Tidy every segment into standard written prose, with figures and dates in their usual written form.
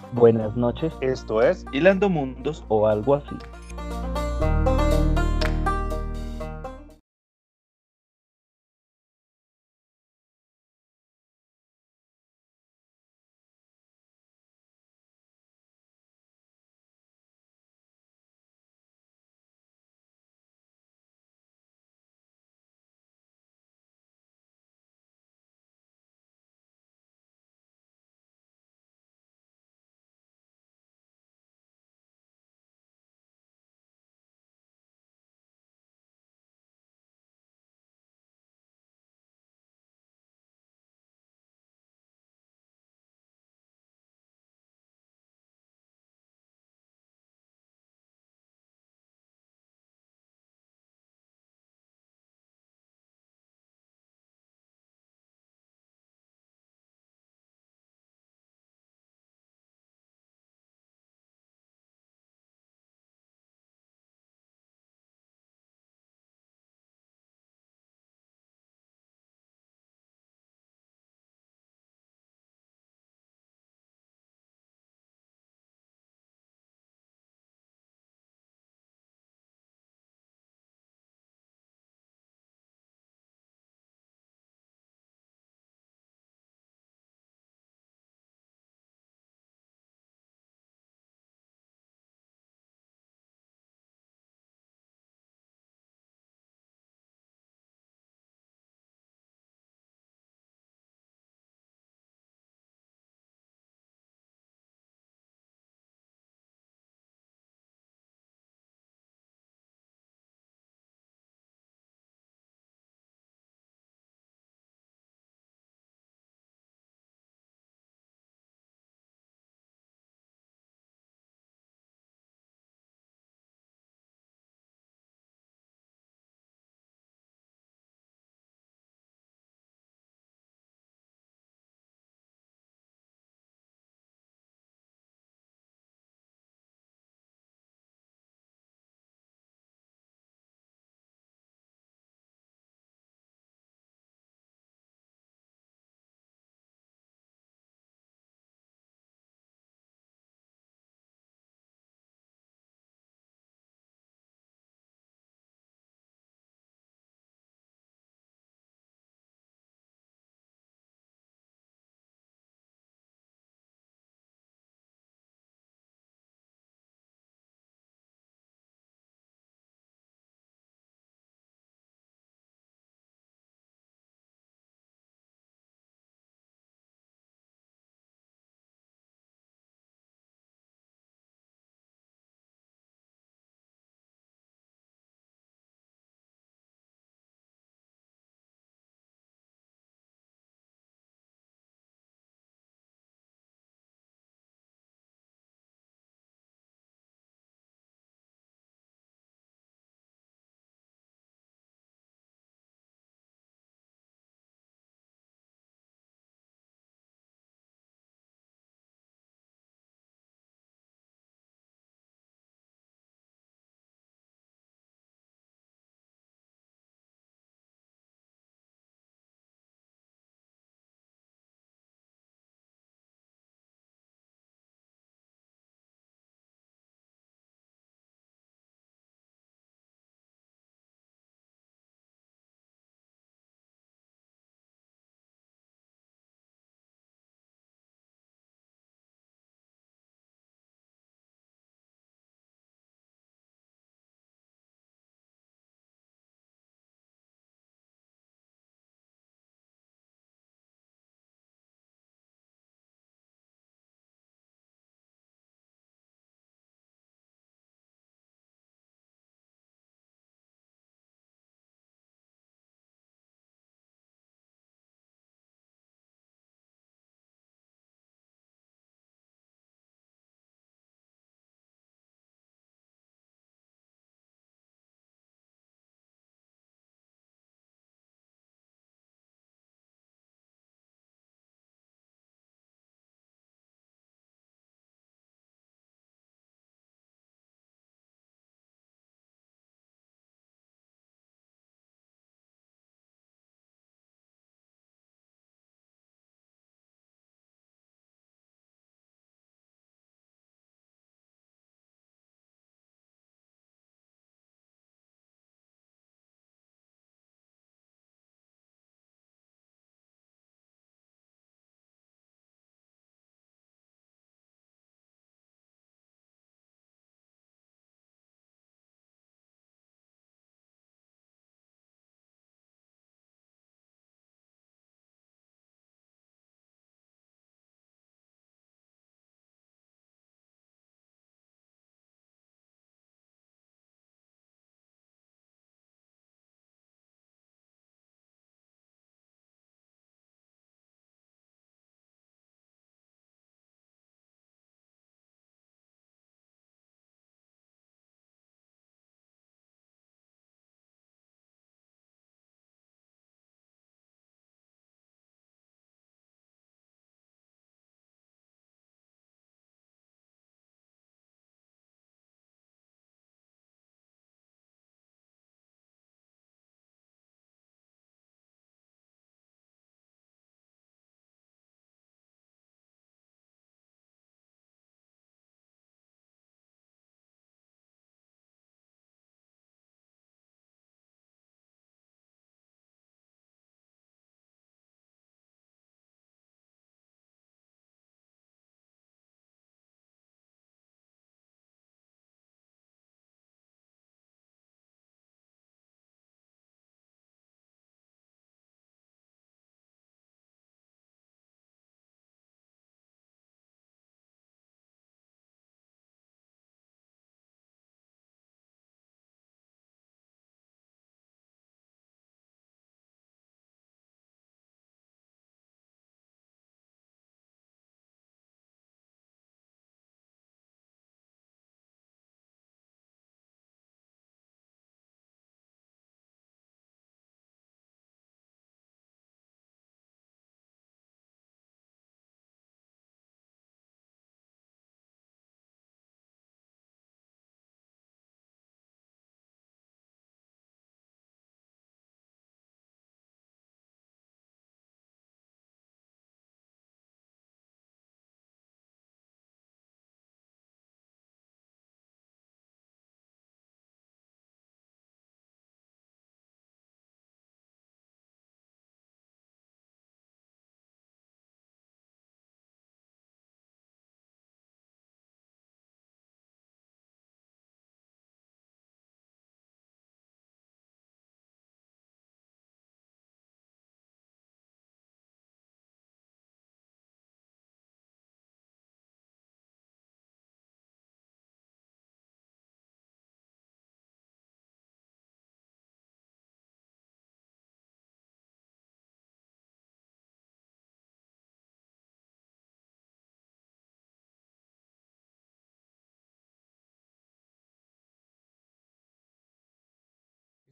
Buenas noches Esto es Hilando Mundos. o algo así.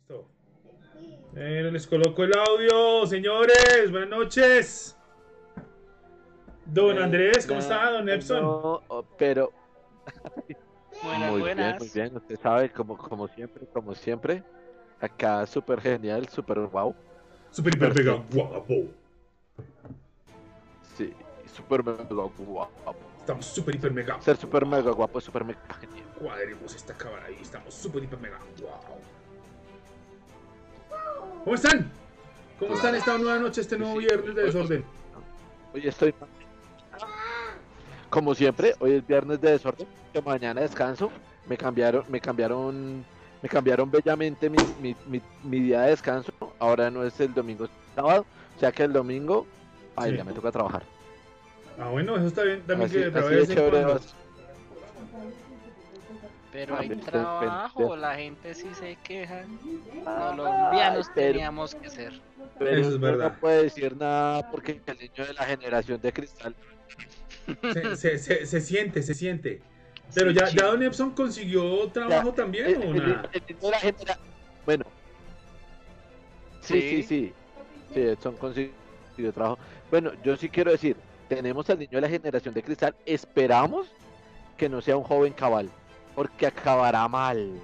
Listo. Les coloco el audio, señores. Buenas noches. Don Andrés, ¿cómo está, don Epson? No, pero Buenas, muy buenas. bien, usted sabe, como siempre, acá súper genial, súper wow, Super hiper súper mega sí, guapo. sí, súper mega guapo. Estamos super hiper mega. Ser súper mega guapo es súper mega genial. Cuadremos esta cámara ahí. Estamos super hiper mega guapo. ¿Cómo están? ¿Cómo están esta nueva noche, este nuevo Sí, viernes de desorden? hoy estoy, como siempre, hoy es viernes de desorden, que mañana descanso, me cambiaron bellamente mi día de descanso, ahora no es el domingo, es sábado, o sea que el domingo, ay, Sí. ya me toca trabajar. Ah, bueno, eso está bien también Así, que de así de vez en chévere cuando. Pero hay También trabajo, la gente sí se queja. Colombianos teníamos que ser. pero Eso es uno verdad. no puede decir nada porque el niño de la generación de cristal. Se siente, se siente. Pero Sí, ya chido. Don Epson consiguió Ya, trabajo también o nada. el niño de la generación. Bueno, Sí. sí, Edson consiguió trabajo. Bueno, yo sí quiero decir, tenemos al niño de la generación de cristal, esperamos que no sea un joven cabal, porque acabará mal.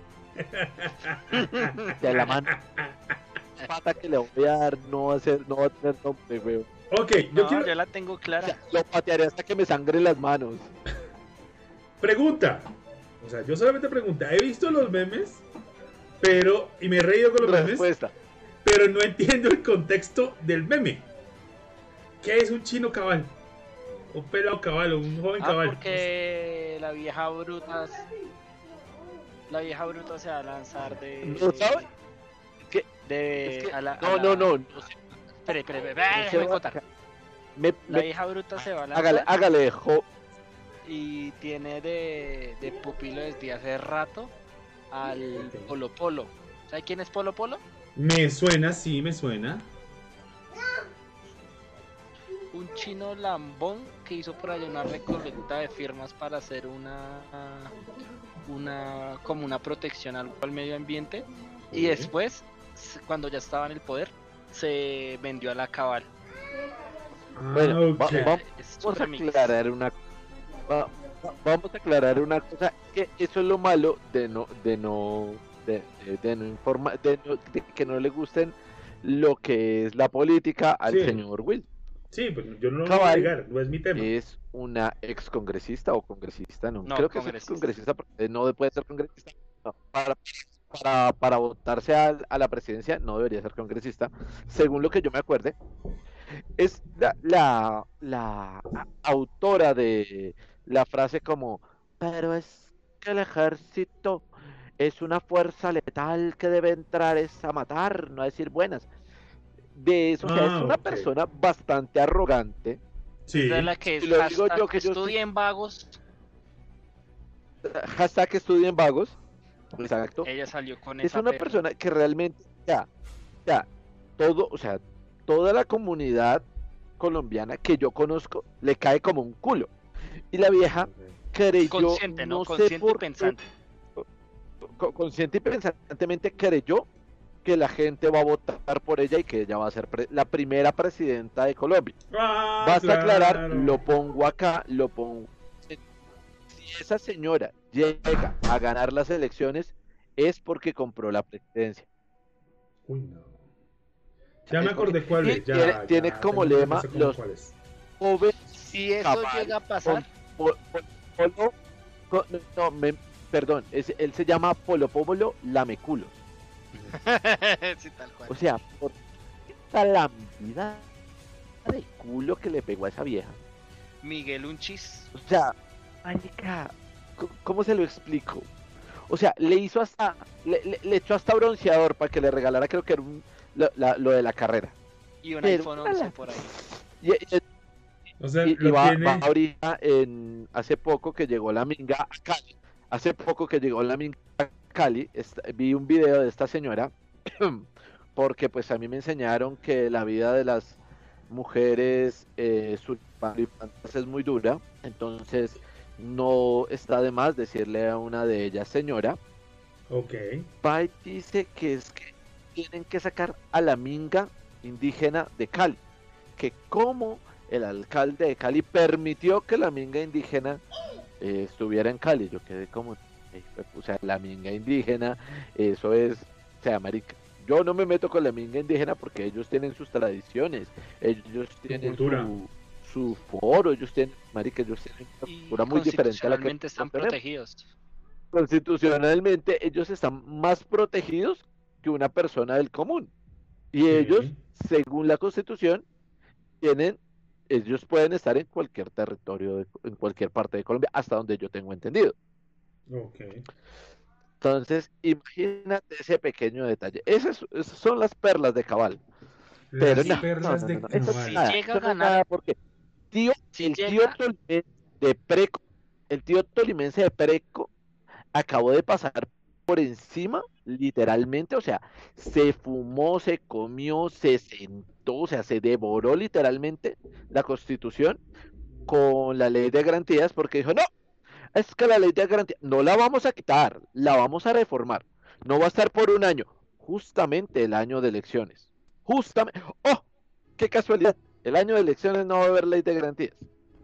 De la mano pata que le voy a dar no va a tener nombre, weón. Ok, yo No, quiero. yo la tengo O clara. sea, lo patearé hasta que me sangre las manos. Pregunta. O sea, yo solamente pregunta. He visto los memes, pero. Y me he reído con los memes, Respuesta. pero no entiendo el contexto del meme. ¿Qué es un chino cabal? Un pelado cabal o un joven cabal. Porque la vieja bruta. La vieja bruta se va a lanzar ¿No sabe? Es que, a la. no sé. Espere, No se déjeme va- contar. La me- vieja bruta se va a lanzar hágale, y tiene de pupilo desde hace rato al Polo Polo. ¿Sabe quién es Polo Polo? Me suena, sí, me suena. Un chino lambón que hizo por allá una recolecta de firmas para hacer como una protección al medio ambiente, y después, cuando ya estaba en el poder, se vendió a la cabal. Bueno, Ok. Es vamos a remix. aclarar vamos a aclarar una cosa, que eso es lo malo de no informar, de que no le gusten lo que es la política al Sí, señor Will. sí, pues yo no lo voy a Cabal negar, no es mi tema. es una excongresista o congresista, no, No, creo que es congresista. excongresista porque no puede ser congresista. No, para votarse a la presidencia no debería ser congresista, según lo que yo me acuerde. Es la autora de la frase como, pero es que el ejército es una fuerza letal que debe entrar es a matar, no a decir buenas. De eso, o sea, es una Ok. persona bastante arrogante. Es de Sí. la que Y es lo digo hashtag yo que yo estoy, estudien vagos. hashtag estudien vagos, exacto. Ella salió con Es esa una perra. persona que realmente, ya, todo, o sea, toda la comunidad colombiana que yo conozco le cae como un culo. Y la vieja creyó, Consciente, ¿no? no sé Consciente y por qué, pensante. consciente y pensantemente creyó que la gente va a votar por ella y que ella va a ser la primera presidenta de Colombia. Ah, Basta aclarar, claro. lo pongo acá, lo pongo. Si esa señora llega a ganar las elecciones es porque compró la presidencia. Uy, no. Ya me Es porque, acordé cuál y es. Ya, tiene ya. como Tengo lema sé como los cuál es. jóvenes Si eso cabal, llega a pasar, polo, no, perdón, él se llama Polo Pómolo Lameculos. sí, tal cual. O sea, por esta lambida de culo que le pegó a esa vieja. Miguel Unchis. O sea, marica, ¿cómo se lo explico? O sea, le hizo hasta, le echó hasta bronceador para que le regalara, creo que era lo de la carrera. Y un Pero, iPhone 11 por ahí. Y, O sea, y lo va tiene. ahorita hace poco que llegó la minga a Cali. Hace poco que llegó la minga a Cali, vi un video de esta señora, porque pues a mí me enseñaron que la vida de las mujeres es muy dura, entonces no está de más decirle a una de ellas señora. Ok. Va y dice que es que tienen que sacar a la minga indígena de Cali, que como el alcalde de Cali permitió que la minga indígena estuviera en Cali, yo quedé como, o sea, la minga indígena, eso es, o sea, marica, yo no me meto con la minga indígena porque ellos tienen sus tradiciones, ellos tienen cultura. su foro, ellos tienen, marica, ellos tienen una Y cultura muy diferente a la que constitucionalmente están nosotros tenemos. protegidos. Constitucionalmente ellos están más protegidos que una persona del común. Y Sí. ellos, según la Constitución, tienen, ellos pueden estar en cualquier territorio, en cualquier parte de Colombia, hasta donde yo tengo entendido. Ok. Entonces, imagínate ese pequeño detalle. Esas son las perlas de Cabal. Pero Las no, perlas de eso es Cabal. nada, Si llega a eso no es ganar- nada porque Si el tío llega, tolimense de Preco, el tío tolimense de Preco acabó de pasar por encima, literalmente, o sea, se fumó, se comió, se sentó, o sea, se devoró literalmente la Constitución con la ley de garantías porque dijo, no, es que la ley de garantías no la vamos a quitar, la vamos a reformar, no va a estar por un año, justamente el año de elecciones, justamente, oh, qué casualidad, el año de elecciones no va a haber ley de garantías.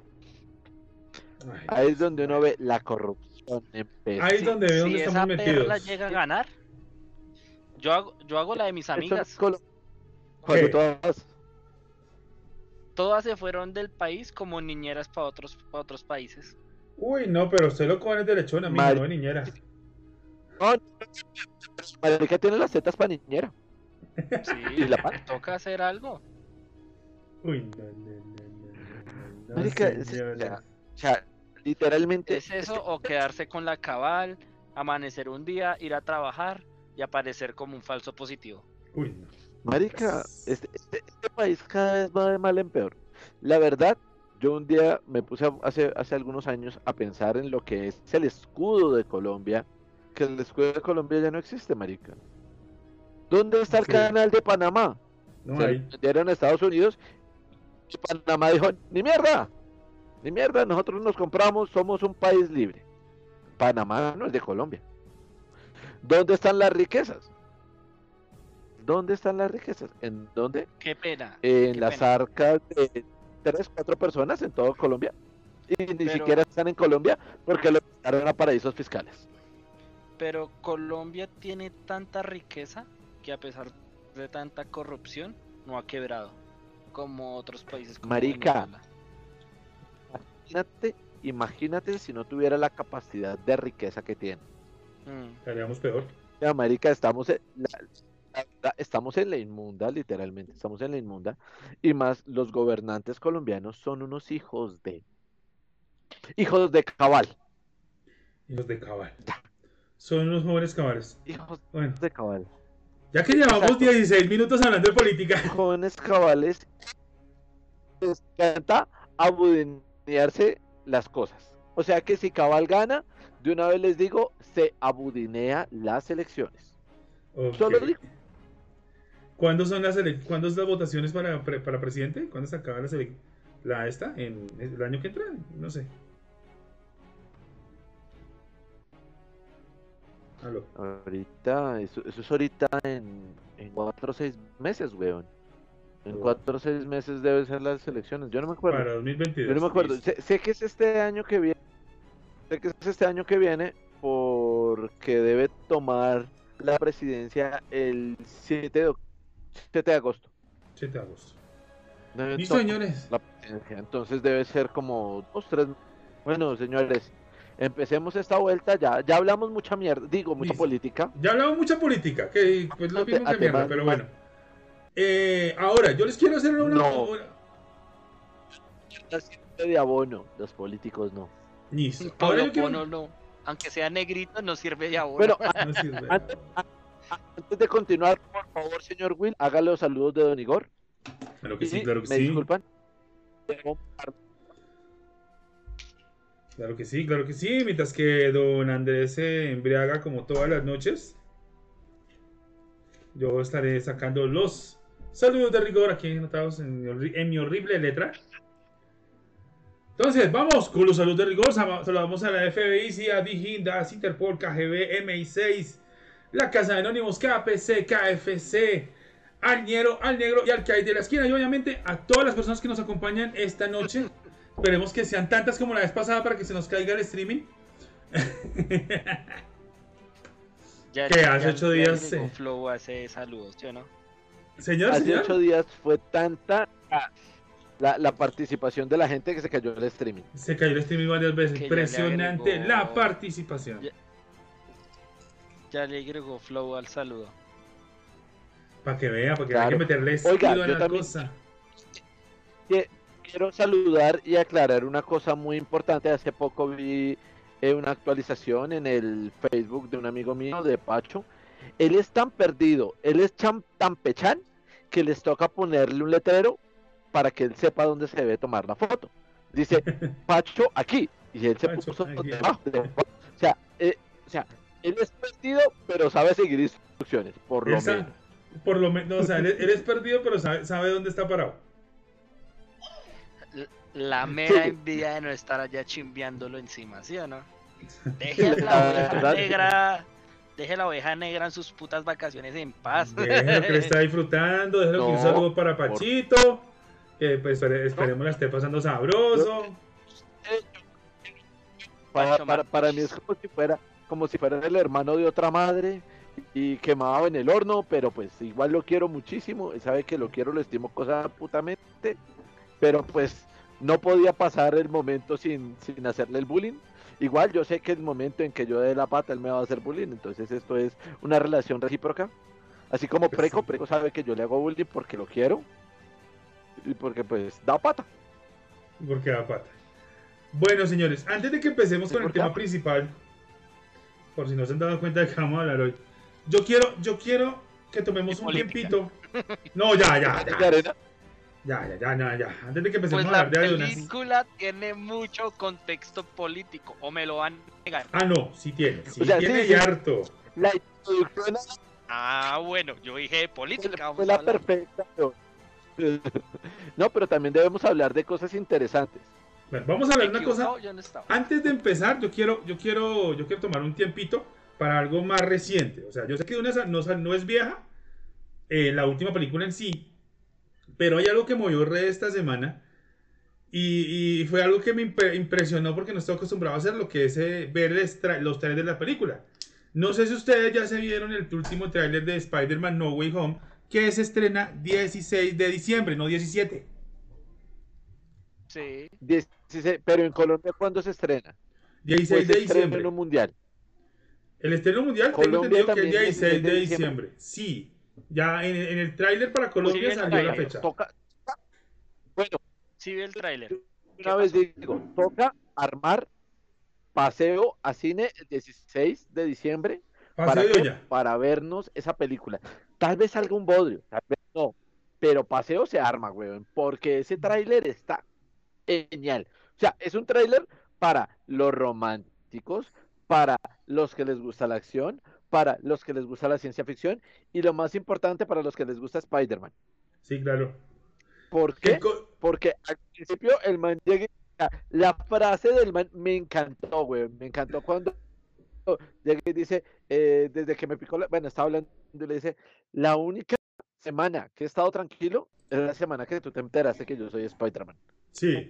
Ay, Ahí es Dios, donde uno bueno. ve la corrupción en Ahí es persona. donde veo dónde si estamos esa perla metidos. llega a ganar, yo hago la de mis Eso no es amigas. cuando ¿Qué? todas Todas se fueron del país como niñeras para otros países. Uy, no, pero usted lo coge de lechona, mija, no de niñera. no, marica tiene las tetas para niñera. Sí, Y la pan. toca hacer algo. Uy, no, Marica, señora. o sea, literalmente. ¿Es eso o quedarse con la cabal, amanecer un día, ir a trabajar y aparecer como un falso positivo? Uy, no. Marica, este país cada vez va de mal en peor. La verdad, yo un día me puse hace algunos años a pensar en lo que es el escudo de Colombia, que el escudo de Colombia ya no existe, marica. ¿Dónde está el Sí. canal de Panamá? No Se lo hay. vendieron a Estados Unidos y Panamá dijo, ni mierda, nosotros nos compramos, somos un país libre. Panamá no es de Colombia. ¿Dónde están las riquezas? ¿Dónde están las riquezas? ¿En dónde? Qué pena. En qué las pena. arcas de 3, 4 personas en todo Colombia. Y ni Pero- siquiera están en Colombia porque lo mandaron a paraísos fiscales. Pero Colombia tiene tanta riqueza que a pesar de tanta corrupción no ha quebrado como otros países como Marica. Venezuela. Imagínate si no tuviera la capacidad de riqueza que tiene. Haríamos peor. Ya, marica, estamos estamos en la inmunda, literalmente, estamos en la inmunda. Y más, los gobernantes colombianos son unos hijos de cabal. Hijos de cabal. Son unos jóvenes cabales. Hijos Bueno, de cabal. ya que llevamos Exacto. 16 minutos hablando de política. Jóvenes cabales les encanta abudinearse las cosas. O sea que si Cabal gana, de una vez les digo, se abudinea las elecciones. Ok. Solo digo. ¿Cuándo son ¿cuándo son las votaciones para presidente? ¿Cuándo se acaba la esta? ¿En el año que entra? No sé. Aló. Ahorita, eso es ahorita en 4 o 6 meses, weón. En Oh. 4 o 6 meses deben ser las elecciones. Yo no me acuerdo. Para 2022. Yo no me acuerdo. listo. Sé que es este año que viene. Sé que es este año que viene porque debe tomar la presidencia el 7 de agosto. 7 de agosto. Debe Listo, tomar señores. la presidencia. Entonces debe ser como 2, 3. Bueno, señores, empecemos esta vuelta ya. Ya hablamos mucha mierda, digo, mucha Listo. política. Ya hablamos mucha política, que pues lo mismo que Además, mierda, pero bueno. Ahora, yo les quiero hacer una... No. De abono, los políticos no. Listo. Ahora yo quiero... No. Aunque sea negrito, no sirve de abono. Bueno, No sirve. antes de continuar, por favor, señor Will, hágale los saludos de Don Igor. Claro que sí, Y claro que me sí. disculpan. Claro que sí, claro que sí. Mientras que don Andrés se embriaga como todas las noches, yo estaré sacando los saludos de rigor aquí anotados en mi horrible letra. Entonces, vamos con los saludos de rigor. Saludamos a la FBI, CIA, DIGIN, DAS, Interpol, KGB, MI6, la Casa de Anónimos, KPC, KFC, al negro y al que hay de la esquina. Y obviamente a todas las personas que nos acompañan esta noche. Esperemos que sean tantas como la vez pasada para que se nos caiga el streaming. Que hace 8 días. Flow hace saludos, ¿sí o no? Señor, hace señor. 8 días fue tanta la participación de la gente que se cayó el streaming. Se cayó el streaming varias veces. Que Impresionante agregó... la participación. Ya le agregó Flow al saludo. Para que vea, porque Claro. hay que meterle Oiga, estilo a yo la también- cosa. Quiero saludar y aclarar una cosa muy importante. Hace poco vi una actualización en el Facebook de un amigo mío, de Pacho. Él es tan perdido, él es tan pechán, que les toca ponerle un letrero para que él sepa dónde se debe tomar la foto. Dice, Pacho aquí, y él se Pacho puso aquí. debajo. O sea, él es perdido, pero sabe seguir instrucciones, por lo menos. Por lo menos, o sea, él es perdido, pero sabe dónde está parado. La mera envidia de no estar allá chimbeándolo encima, ¿sí o no? Deje La la oveja verdad. negra. Deje la oveja negra en sus putas vacaciones en paz. Déjelo que le está disfrutando, déjelo que un No, saludo para Pachito. Que pues esperemos la esté pasando sabroso. Para mí es como si fuera el hermano de otra madre y quemado en el horno, pero pues igual lo quiero muchísimo. Él sabe que lo quiero, lo estimo cosa putamente, pero pues no podía pasar el momento sin hacerle el bullying. Igual yo sé que el momento en que yo dé la pata él me va a hacer bullying, entonces esto es una relación recíproca. Así como Preco sabe que yo le hago bullying porque lo quiero y porque pues da pata. Porque da pata. Bueno, señores, antes de que empecemos con el tema principal, por si no se han dado cuenta de que vamos a hablar hoy, yo quiero que tomemos un tiempito. No, ya. Antes de que empecemos Pues a la hablar de ayunas. película tiene mucho contexto político, o me lo van a negar. Ah, no, sí tiene. Sí O sea, tiene sí. y harto. La introducción Ah, bueno, yo dije de política. fue Vamos a la hablar. perfecta. No, pero también debemos hablar de cosas interesantes. Bueno, vamos a hablar de una cosa. Equivocado, yo no estaba. Antes de empezar, yo quiero tomar un tiempito para algo más reciente. O sea, yo sé que no es vieja, la última película en sí, pero hay algo que movió redes esta semana y fue algo que me impresionó porque no estoy acostumbrado a hacer, lo que es ver los trailers de la película. No sé si ustedes ya se vieron el último trailer de Spider-Man No Way Home, que se estrena 16 de diciembre, no 17. Sí. 16, pero en Colombia, ¿cuándo se estrena? 16 Pues de se estrena diciembre. en un mundial. El estreno mundial tengo Colombia entendido que es también 16 de 16 de diciembre. Sí, ya en el tráiler para Colombia Sí, salió la trailer. fecha. Bueno, Sí vi el tráiler. una vez digo, toca armar paseo a cine el 16 de diciembre. Paseo ¿Para de qué? olla. Para vernos esa película. Tal vez salga un bodrio, tal vez no, pero paseo se arma, weón, porque ese tráiler está genial. O sea, es un tráiler para los románticos, para los que les gusta la acción, para los que les gusta la ciencia ficción y lo más importante, para los que les gusta Spider-Man. Sí, claro. ¿Por qué? Porque al principio el man llega y- la frase del man me encantó, güey. Me encantó cuando llega y dice, desde que me picó bueno, estaba hablando y le dice, la única semana que he estado tranquilo es la semana que tú te enteraste que yo soy Spider-Man. Sí.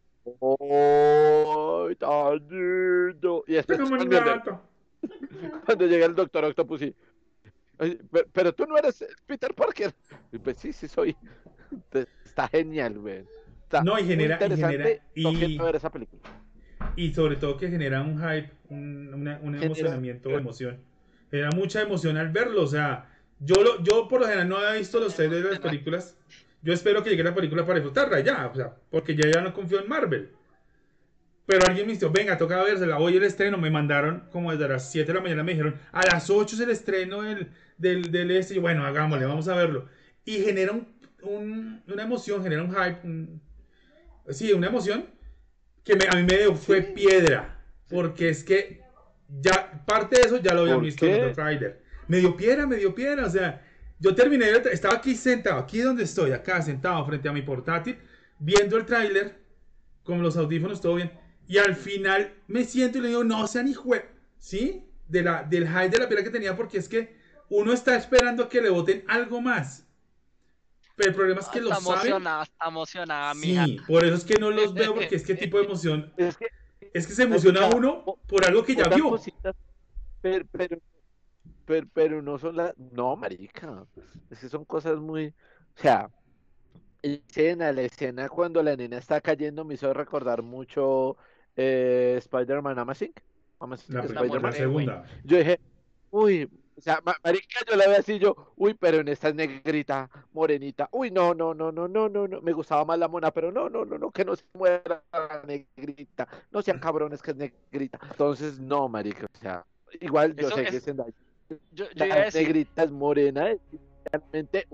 ¡Oh, tan lindo! Y después Pero cuando, gato. cuando llega el Doctor Octopus y, "Oye, pero tú no eres Peter Parker". Y pues sí, sí soy. Está genial, güey. Está No, y muy genera- interesante. y- Toquen ver esa película. Y sobre todo que genera un hype, un emocionamiento, emoción. Genera mucha emoción al verlo. O sea, yo por lo general no había visto los trailers de las películas. Yo espero que llegue la película para disfrutarla ya. O sea, porque ya no confío en Marvel. Pero alguien me dijo, venga, toca vérsela. Hoy el estreno me mandaron como desde las 7 de la mañana. Me dijeron, a las 8 es el estreno del este. Y yo, bueno, hagámosle, vamos a verlo. Y genera una emoción, genera un hype. Sí, una emoción que a mí me dio fue piedra. Porque es que ya parte de eso ya lo había ¿Por visto en qué? otro trailer. Me dio piedra. O sea, yo terminé, estaba aquí sentado, aquí donde estoy, acá sentado frente a mi portátil, viendo el tráiler, con los audífonos, todo bien. Y al final me siento y le digo, no sean hijo, ¿sí? del hype de la pelea que tenía, porque es que uno está esperando a que le voten algo más. Pero el problema es que lo saben. Está emocionada, mija. Sí, por eso es que no los veo, porque es que tipo de emoción. Es que, Es que se emociona uno por algo que ya otras vio. cositas, pero, pero, pero no son las... No, marica. Es que son cosas muy... O sea, la escena cuando la nena está cayendo me hizo recordar mucho Spider-Man Amazing. Amazing La La Spider-Man. muerte, güey. segunda. Yo dije, uy, o sea, marica, yo la veo así, yo, uy, pero en esta es negrita, morenita, uy, no, no, no, no, no, no, no, me gustaba más la mona, pero no, no, no, no, que no se muera la negrita, no sean cabrones que es negrita. Entonces, no, marica, o sea, igual yo Eso sé que es, Zendaya, yo iba a la decir, negrita es morena, es realmente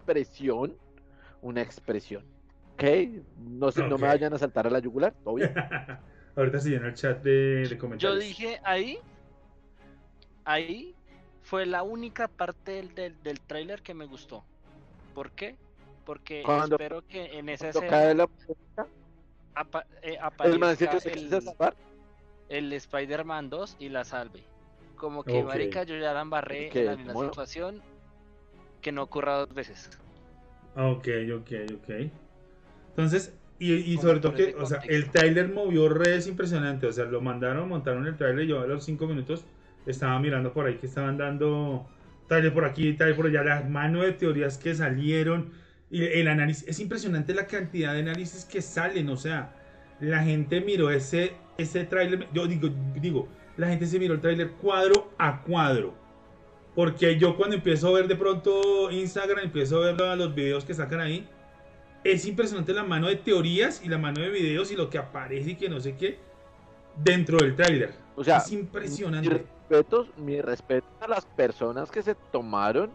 una expresión, ¿ok? No sé, no Ok. me vayan a saltar a la yugular, todo bien. Ahorita se llena el chat de yo comentarios. dije ahí fue la única parte del tráiler que me gustó. ¿Por qué? Porque Cuando, espero que en esa cuando cae escena la el man aparezca se quiere salvar, el Spider-Man 2 y la salve. Como que, Ok. marica, yo ya la embarré en que, la misma bueno, situación, que no ocurra dos veces. Ok. Entonces, y Como sobre todo por que, ese o sea, el contexto. tráiler movió redes impresionante. O sea, lo mandaron, montaron el tráiler. Yo a los 5 minutos estaba mirando por ahí que estaban dando tráiler por aquí, tráiler por allá, la mano de teorías que salieron. Y el análisis, es impresionante la cantidad de análisis que salen. O sea, la gente miró ese tráiler. Yo digo, la gente se miró el tráiler cuadro a cuadro. Porque yo cuando empiezo a ver de pronto Instagram, empiezo a ver los videos que sacan ahí, es impresionante la mano de teorías y la mano de videos y lo que aparece y que no sé qué dentro del tráiler. o sea, Es impresionante. mi respeto a las personas que se tomaron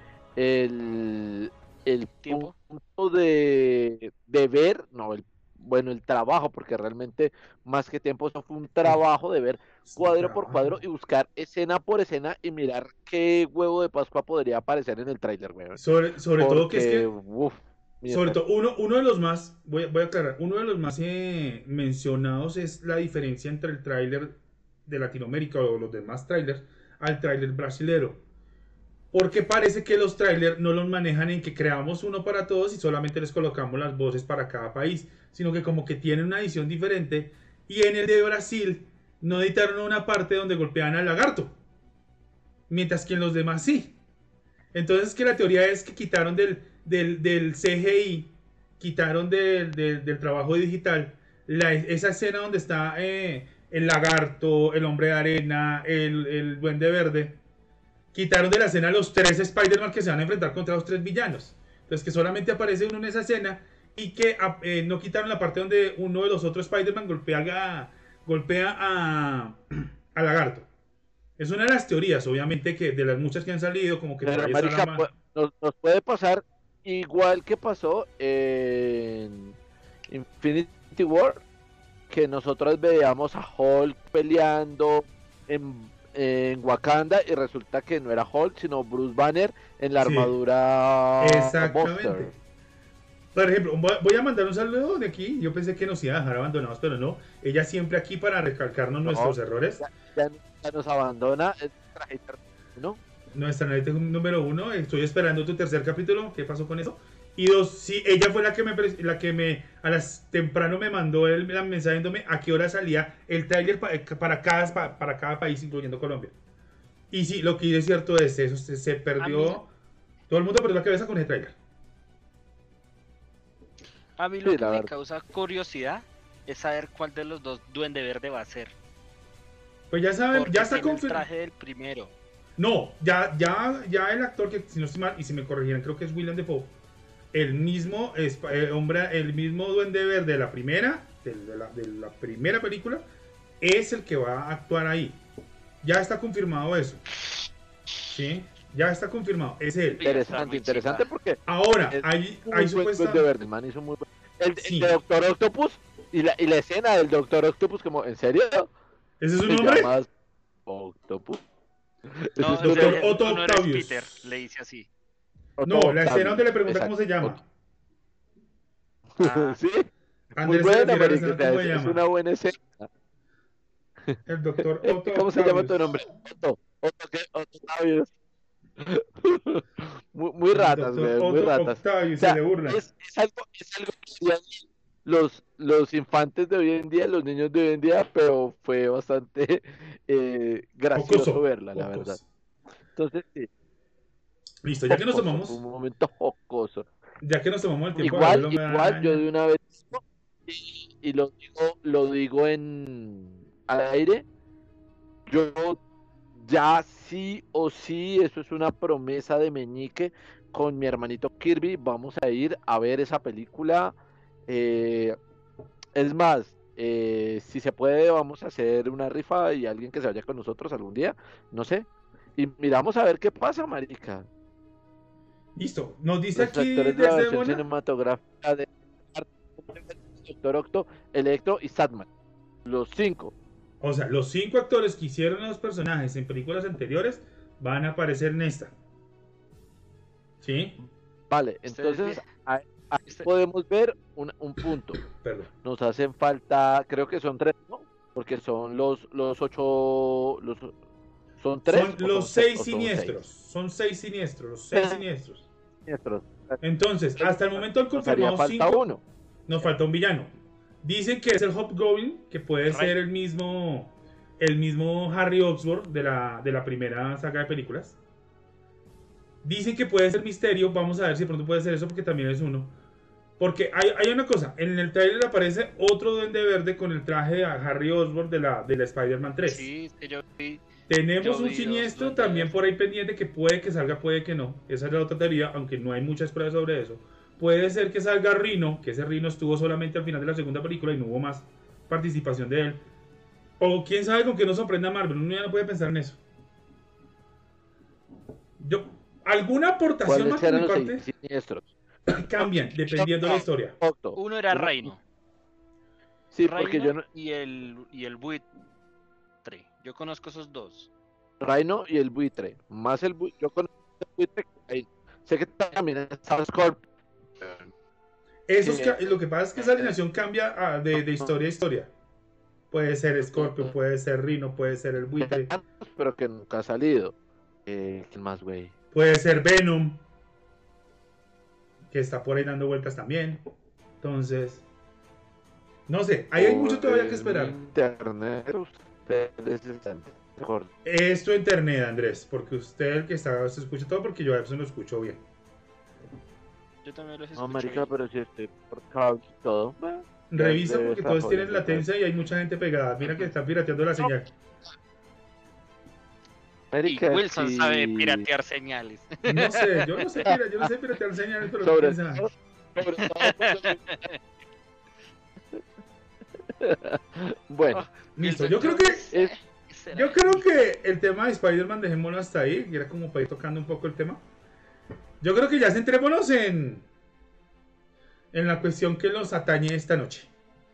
el, el ¿Tiempo? punto de ver, no, bueno, el trabajo, porque realmente más que tiempo eso fue un trabajo de ver Sí, cuadro por cuadro trabajo. y buscar escena por escena y mirar qué huevo de Pascua podría aparecer en el tráiler, weón. Sobre todo que es Porque, que, uff, sobre todo, uno de los más, voy a aclarar, uno de los más mencionados es la diferencia entre el tráiler de Latinoamérica o los demás trailers al tráiler brasilero. Porque parece que los trailers no los manejan en que creamos uno para todos y solamente les colocamos las voces para cada país, sino que como que tienen una edición diferente. Y en el de Brasil no editaron una parte donde golpeaban al lagarto, mientras que en los demás sí. Entonces que la teoría es que quitaron del CGI, quitaron del trabajo digital, esa escena donde está el lagarto, el hombre de arena, el duende verde, quitaron de la escena los tres Spider-Man que se van a enfrentar contra los tres villanos. Entonces que solamente aparece uno en esa escena y que no quitaron la parte donde uno de los otros Spider-Man golpea a Lagarto. Es una de las teorías, obviamente, que de las muchas que han salido, como que por pero ahí está la marica, mano. nos puede pasar igual que pasó en Infinity War, que nosotros veíamos a Hulk peleando en Wakanda y resulta que no era Hulk, sino Bruce Banner en la Sí, armadura exactamente. Buster. Por ejemplo, voy a mandar un saludo de aquí. Yo pensé que nos iba a dejar abandonados, pero no. Ella siempre aquí para recalcarnos No, nuestros errores. ya nos abandona el traje ¿no? Nuestra neta número 1. Estoy esperando tu tercer capítulo. ¿Qué pasó con eso? Y 2, sí, ella fue a las temprano me mandó el mensaje diciéndome a qué hora salía el tráiler para cada país, incluyendo Colombia. Y sí, lo que es cierto es eso, se A mí, perdió, todo el mundo perdió la cabeza con el tráiler. a mí lo Sí, que la me verdad. causa curiosidad es saber cuál de los dos Duende Verde va a ser. Pues ya saben, Porque ya está tiene el confirmado. traje del primero. No, ya el actor que, si no estoy mal, y si me corrigieran, creo que es William Defoe. El mismo hombre, el mismo Duende Verde de la primera, de la primera película, es el que va a actuar ahí. Ya está confirmado eso. ¿Sí? Ya está confirmado. Es él. Sí, está muy Interesante chimba. porque Ahora, es hay muy buen supuesta. Duende Verde, man, hizo muy buen. El Sí. de Doctor Octopus y la escena del Doctor Octopus, como, ¿en serio? ¿Ese es su ¿Te nombre? llamas Octopus? No, Ese es Doctor tu Otto tú no eres Octavius. Peter, le dice así. Otto No, la escena donde le Octavius, pregunta cómo se exacto. llama. Ah, Sí, muy Andrés se buena, refiere a la marica, escena o sea, cómo se es llama. una buena escena. El doctor Otto ¿Cómo se llama tu Octavius. nombre? Otto, ¿qué? Otto Octavius. Muy El ratas, doctor güey, muy Otto ratas. O Octavius, se sea, le burlan. es algo que hacían los infantes de hoy en día, los niños de hoy en día, pero fue bastante gracioso Jocoso, verla, la verdad. jocoso. Entonces, sí, Listo, jocoso, fue un momento jocoso. ya que nos tomamos el tiempo de hablar Igual, del Hombre igual, yo Araña. de una vez, y lo digo al aire, yo ya sí o sí, eso es una promesa de Meñique con mi hermanito Kirby, vamos a ir a ver esa película. eh, es más, si se puede, vamos a hacer una rifa y alguien que se vaya con nosotros algún día, no sé, y miramos a ver qué pasa, marica. Listo, nos dice Los aquí actores de la desde versión Bona. cinematográfica de Doctor Octo, Electro y Sandman, los 5. O sea, los 5 actores que hicieron a los personajes en películas anteriores van a aparecer en esta. ¿Sí? Vale, Ustedes entonces bien. ahí Este- podemos ver un punto. Perdón. Nos hacen falta, creo que son 3, ¿no? Porque son los 8, ¿son 3 Son o los son 6 o son 6? siniestros. Son 6 siniestros. Los 6 siniestros. Siniestros. Entonces, hasta el momento han Nos haría confirmado falta 5. uno. Nos falta un villano. Dicen que es el Hobgoblin, que puede Ray. ser el mismo Harry Osborn de la primera saga de películas. Dicen que puede ser Misterio. Vamos a ver si de pronto puede ser eso, porque también es uno. Porque hay una cosa. En el trailer aparece otro Duende Verde con el traje de Harry Osborn de la Spider-Man 3. Sí, sí, yo vi. Tenemos Yo un vi siniestro dos también Duendes por ahí pendiente que puede que salga, puede que no. Esa es la otra teoría, aunque no hay muchas pruebas sobre eso. Puede ser que salga Rhino, que ese Rhino estuvo solamente al final de la segunda película y no hubo más participación de él. O quién sabe con qué nos sorprenda Marvel. Uno ya no puede pensar en eso. Alguna aportación ¿Cuáles más por mi eran los parte 6 siniestros? cambian dependiendo de la historia. Octo. Uno era Reino. Sí, porque yo no, y el buitre. Yo conozco esos dos. Rhino y el buitre. Más el buitre. Yo conozco el buitre. Sé que también está Scorpion. Lo que pasa es que esa alineación cambia de historia a historia. Puede ser Scorpion, puede ser Rhino, puede ser el buitre, Pero que nunca ha salido. ¿Quién más, güey? puede ser Venom, que está por ahí dando vueltas también. Entonces, no sé, ahí hay mucho todavía que esperar. Internet, ustedes están mejor. Esto en internet, Andrés, porque usted el que está se escucha todo, porque yo a veces no escucho bien. Yo también los No, escucho marica, bien. pero si estoy por cable y todo. Revisa debe porque estar todos tienen jodiendo, latencia y hay mucha gente pegada. Mira que están pirateando la señal. Y Marica, Wilson sí. sabe piratear señales. No sé, yo no sé piratear señales, pero Sobre quién sabe. todo, sobre todo Bueno, Listo, Wilson yo creo que Jones, será. Yo creo que el tema de Spider-Man dejémoslo hasta ahí, y era como para ir tocando un poco el tema. Yo creo que ya centrémonos en la cuestión que nos atañe esta noche.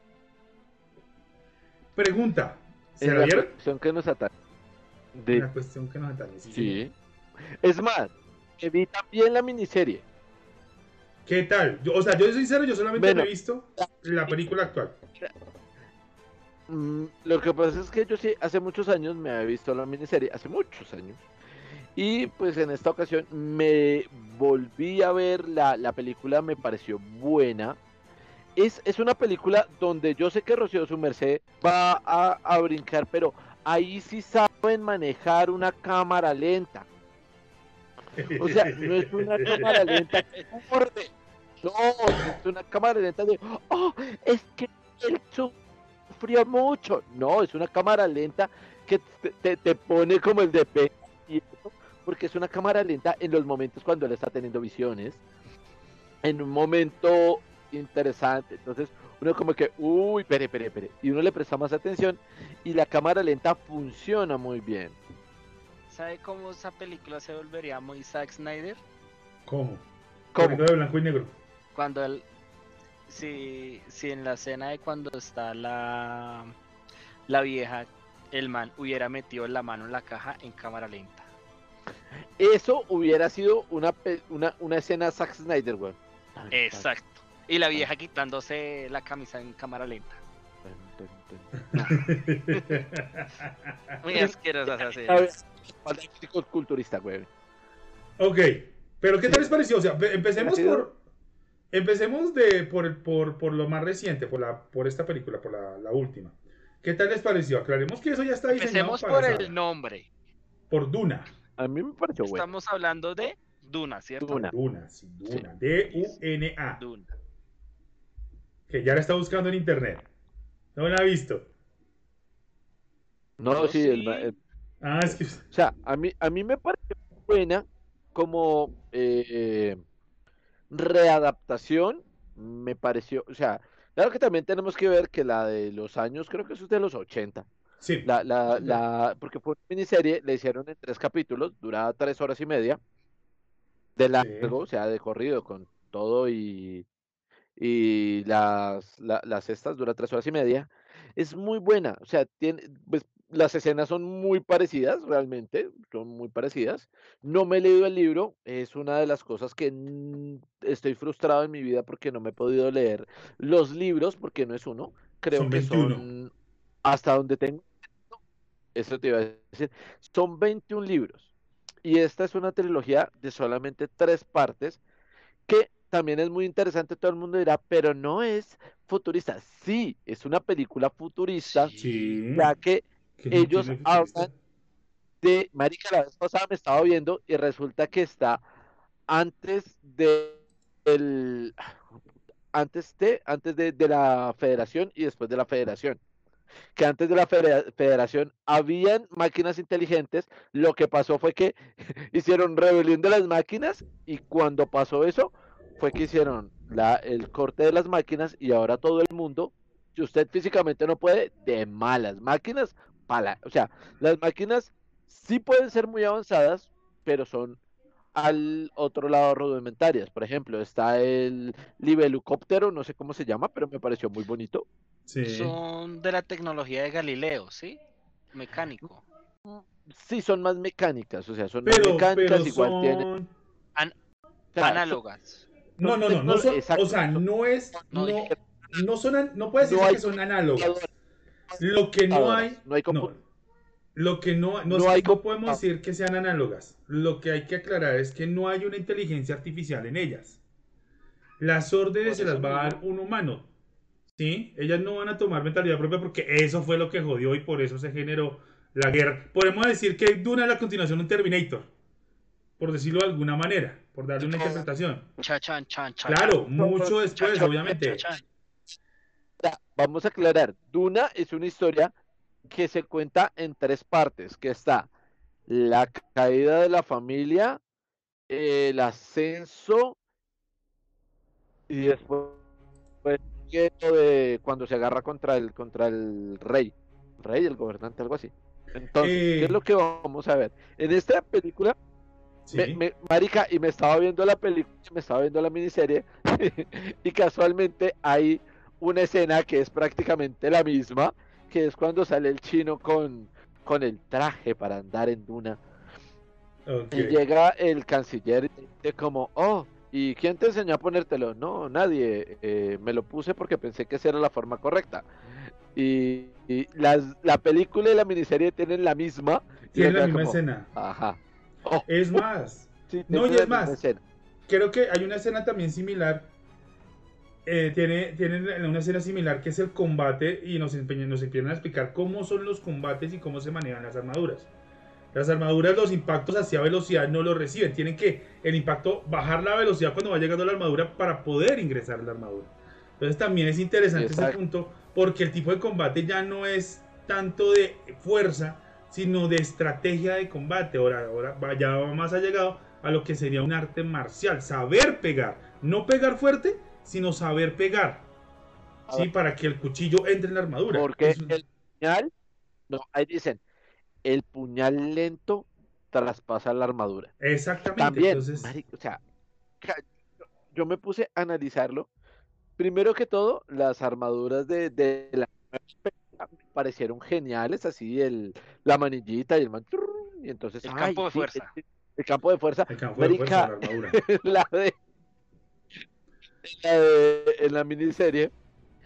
Pregunta, ¿se en la la vieron? cuestión que nos ataca. En la cuestión que nos atañe, sí. Sí. Es más, que vi también la miniserie. ¿Qué tal? Yo soy sincero, yo solamente Bueno. me he visto la película actual. Lo que pasa es que yo sí, hace muchos años me había visto la miniserie, hace muchos años. Y pues en esta ocasión me volví a ver la película, me pareció buena. Es una película donde yo sé que Rocío Su Merced va a brincar, pero ahí sí saben manejar una cámara lenta. O sea, no es una cámara lenta que borde. No, es una cámara lenta de, oh, es que él sufrió mucho. No, es una cámara lenta que te pone como el de pe y eso, porque es una cámara lenta en los momentos cuando él está teniendo visiones, en un momento interesante. Entonces, uno como que, uy, espere. Y uno le presta más atención y la cámara lenta funciona muy bien. ¿Sabe cómo esa película se volvería muy Zack Snyder? ¿Cómo? ¿Cómo? Corriendo de blanco y negro. Cuando él, si en la escena de cuando está la vieja, el man hubiera metido la mano en la caja en cámara lenta. Eso hubiera sido una escena Zack Snyder, güey. Exacto. Y la vieja quitándose la camisa en cámara lenta. Muy asquerosa esa serie. Fantástico culturista, güey. Ok, pero ¿qué tal les pareció? O sea, empecemos por lo más reciente, por esta película, por la última. ¿Qué tal les pareció? Aclaremos que eso ya está diseñado Empecemos para por saga. el nombre. Por Duna. A mí me pareció bueno. Estamos hablando de Duna, ¿cierto? Duna. Duna, sí, Duna. Sí. D-U-N-A. Duna. Que ya la está buscando en internet. No la ha visto. No, Yo sí, sí. Ah, es que. o sea, a mí me pareció buena como readaptación, me pareció, o sea, claro que también tenemos que ver que la de los años, creo que eso es de los 80, Sí. porque fue una miniserie, la hicieron en 3 capítulos, duraba 3 horas y media, de Sí. largo, o sea, de corrido con todo y las estas dura 3 horas y media. Es muy buena, o sea, pues, las escenas son muy parecidas, realmente, son muy parecidas. No me he leído el libro, es una de las cosas que estoy frustrado en mi vida porque no me he podido leer los libros, porque no es uno, creo Son que 21. son, hasta donde tengo, eso te iba a decir, son 21 libros. Y esta es una trilogía de solamente 3 partes que también es muy interesante, todo el mundo dirá, pero no es futurista. Sí, es una película futurista, Sí. Sí. ya que Que no ellos tiene hablan futurista. de, marica, la vez pasada me estaba viendo y resulta que está antes el, antes de la federación y después de la federación. Que antes de la federación habían máquinas inteligentes, lo que pasó fue que hicieron rebelión de las máquinas y cuando pasó eso fue que hicieron el corte de las máquinas y ahora todo el mundo, si usted físicamente no puede, de malas máquinas, o sea, las máquinas sí pueden ser muy avanzadas, pero son al otro lado rudimentarias. Por ejemplo, está el Libelucóptero, no sé cómo se llama, pero me pareció muy bonito. Sí. Son de la tecnología de Galileo, ¿sí? Mecánico. Sí, son más mecánicas, o sea, son más Pero mecánicas, igual tienen, son. An- o sea, análogas. No, no, no, no son. O exacto, sea, no es. No No, dije. no son. No puede no decirse hay que son análogas. Lo que no hay. computadoras, no hay No. Lo que no. No, es no que hay no podemos computadoras. decir que sean análogas. Lo que hay que aclarar es que no hay una inteligencia artificial en ellas. Las órdenes Por se eso las va a mismo, dar un humano. ¿Sí? Ellas no van a tomar mentalidad propia porque eso fue lo que jodió y por eso se generó la guerra. Podemos decir que Duna es la continuación de un Terminator, por decirlo de alguna manera, por darle una interpretación. Chachan, chan, chachan. Claro, mucho después, Chachan, obviamente. chachan. vamos a aclarar, Duna es una historia que se cuenta en 3 partes, que está la caída de la familia, el ascenso y después de cuando se agarra contra el rey, el gobernante, algo así. Entonces, ¿qué es Eh, lo que vamos a ver? En esta película, sí. marica, y me estaba viendo la película, me estaba viendo la miniserie, y casualmente hay una escena que es prácticamente la misma, que es cuando sale el chino con el traje para andar en Duna. Ok. Y llega el canciller y dice como, oh, ¿y quién te enseñó a ponértelo? No, nadie. Me lo puse porque pensé que esa era la forma correcta. Y la película y la miniserie tienen la misma. Y Tiene uno la queda misma como, escena. ajá. Oh, Es más. sí, No, tienen y la es misma más. escena. Creo que hay una escena también similar. Tiene una escena similar que es el combate y nos empiezan a explicar cómo son los combates y cómo se manejan las armaduras. Las armaduras, los impactos hacia velocidad no los reciben. Tienen que el impacto bajar la velocidad cuando va llegando la armadura para poder ingresar la armadura. Entonces también es interesante ese Exacto. punto porque el tipo de combate ya no es tanto de fuerza, sino de estrategia de combate. Ahora ya más ha llegado a lo que sería un arte marcial. Saber pegar. No pegar fuerte, sino saber pegar. ¿Sí? Para que el cuchillo entre en la armadura. Porque el puñal, no, ahí dicen, el puñal lento traspasa la armadura. Exactamente. También, Entonces, marico, o sea, ca- yo me puse a analizarlo. Primero que todo, las armaduras de la me parecieron geniales, así la manillita y el man, turr, y entonces, El ay, campo de sí, fuerza. el campo de fuerza, el campo de fuerza, marica, la armadura. la de, en la miniserie,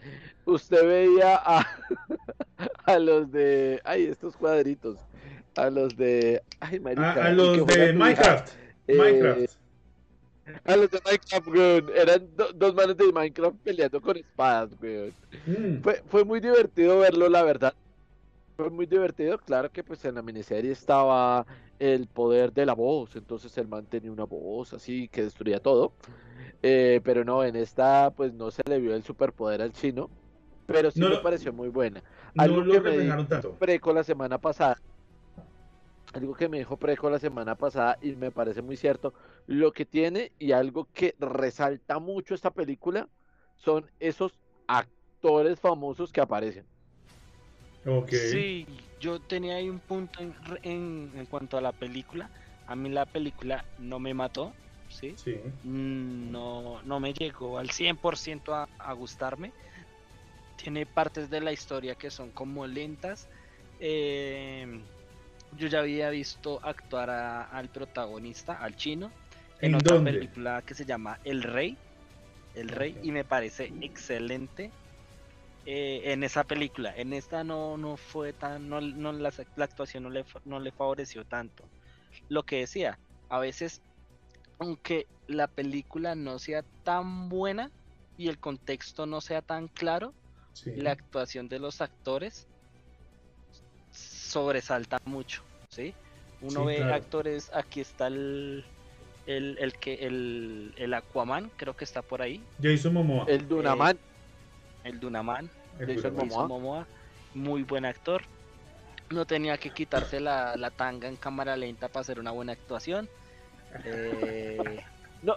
usted veía a los de, ay, estos cuadritos, a los de, ay, A marica, el que los juega de tu hija, Minecraft. eh, Minecraft. a los de Minecraft, weón, eran dos manes de Minecraft peleando con espadas, weón. Mm, Fue muy divertido verlo, la verdad. Fue muy divertido, claro que pues en la miniserie estaba el poder de la voz, entonces el man tenía una voz así que destruía todo, pero no, en esta pues no se le vio el superpoder al chino, pero sí no, me lo, pareció muy buena. no Algo lo que me dijo reflejaron tanto. Preco la semana pasada, algo que me dijo Preco la semana pasada y me parece muy cierto, lo que tiene y algo que resalta mucho esta película son esos actores famosos que aparecen. Ok. Sí, yo tenía ahí un punto en cuanto a la película. A mí la película no me mató, ¿sí? Sí. No me llegó al 100% a gustarme. Tiene partes de la historia que son como lentas. Eh, yo ya había visto actuar al protagonista, al chino, en ¿En otra dónde? película que se llama El Rey, Ok. y me parece excelente en esa película. En esta no fue tan, la actuación no le favoreció tanto. Lo que decía, a veces, aunque la película no sea tan buena y el contexto no sea tan claro, Sí. la actuación de los actores sobresalta mucho, ¿sí? Uno Sí, ve claro. actores, aquí está el Aquaman, creo que está por ahí, Jason Momoa. El eh, Dunaman, el Dunaman, El Jason Dunaman. Jason Momoa. Momoa, muy buen actor. No tenía que quitarse la tanga en cámara lenta para hacer una buena actuación. Eh,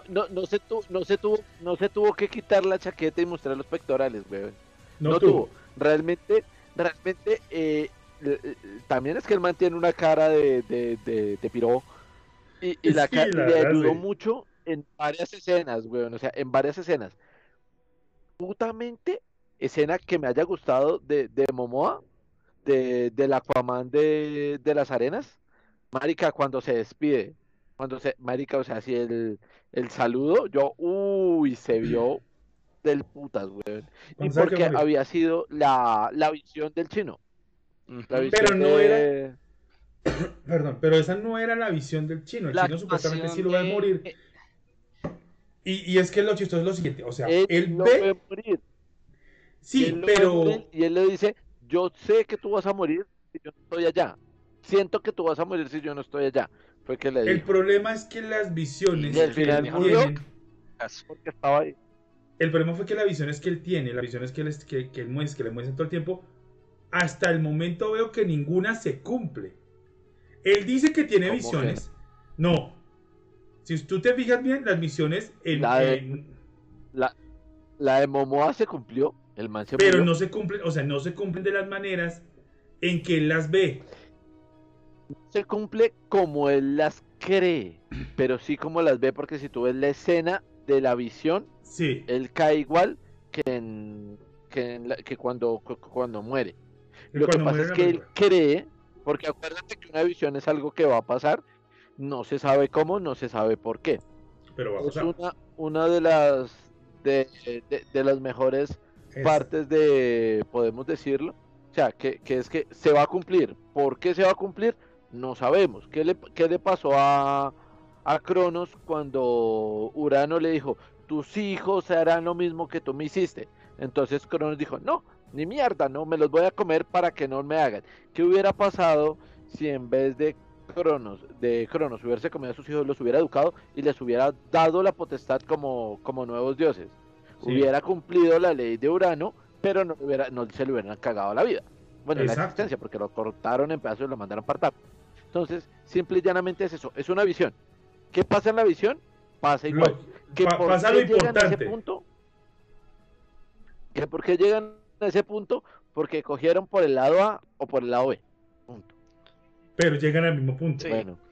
No se tuvo que quitar la chaqueta y mostrar los pectorales, weón. No No tuvo. tuvo. Realmente, también es que él mantiene una cara de piro Sí, y la le verdad, ayudó sí. mucho en varias escenas, weón. O sea, en varias escenas. Putamente, escena que me haya gustado de Momoa, del Aquaman de las arenas. Marica, cuando se despide, marica, o sea, así el saludo, se vio del putas, weón. Y Cuando sabe que va a porque morir. había sido la visión del chino, la ujú. Pero visión no era, de perdón, pero esa no era la visión del chino. El La chino supuestamente sí actuación lo ve de... morir. Y es que lo chistoso es lo siguiente. O sea, él él lo ve ve, morir, y él sí, lo ve morir, pero y él le dice, yo sé que tú vas a morir si yo no estoy allá. Siento que tú vas a morir si yo no estoy allá. Fue que le el dijo. problema es que las Y visiones al que el final él mejor murió tiene, caso. porque estaba ahí. el problema fue que las visiones que él tiene, las visiones que él muestra, que le muestran todo el tiempo, hasta el momento veo que ninguna se cumple. Él dice que tiene ¿Cómo que no? visiones. No. Si tú te fijas bien, las visiones La de, la, la de Momoa se cumplió, el man se pero murió. no se cumplen, o sea, no se cumplen de las maneras en que él las ve. Se cumple como él las cree, pero sí como las ve, porque si tú ves la escena de la visión, Sí. él cae igual que cuando muere. Que Lo que cuando pasa muere en es la que él película. cree, porque acuérdate que una visión es algo que va a pasar, no se sabe cómo, no se sabe por qué. Pero va a Es pasar. una de las mejores Esa. partes de, podemos decirlo, o sea, que es que se va a cumplir. ¿Por qué se va a cumplir? No sabemos. Qué le pasó a Cronos cuando Urano le dijo, tus hijos harán lo mismo que tú me hiciste? Entonces Cronos dijo, no, ni mierda, no, me los voy a comer para que no me hagan. ¿Qué hubiera pasado si en vez de Cronos hubiese comido a sus hijos, los hubiera educado y les hubiera dado la potestad como nuevos dioses? Sí. Hubiera cumplido la ley de Urano, pero no se le hubieran cagado la vida. Bueno, la Exacto. existencia, porque lo cortaron en pedazos y lo mandaron para partar. Entonces, simple y llanamente es eso, es una visión. ¿Qué pasa en la visión? Pasa igual. ¿Que por Pasa lo qué llegan a ese importante. punto? ¿Que por qué llegan a ese punto? Porque cogieron por el lado A o por el lado B. Punto. Pero llegan al mismo punto. Sí, Bueno,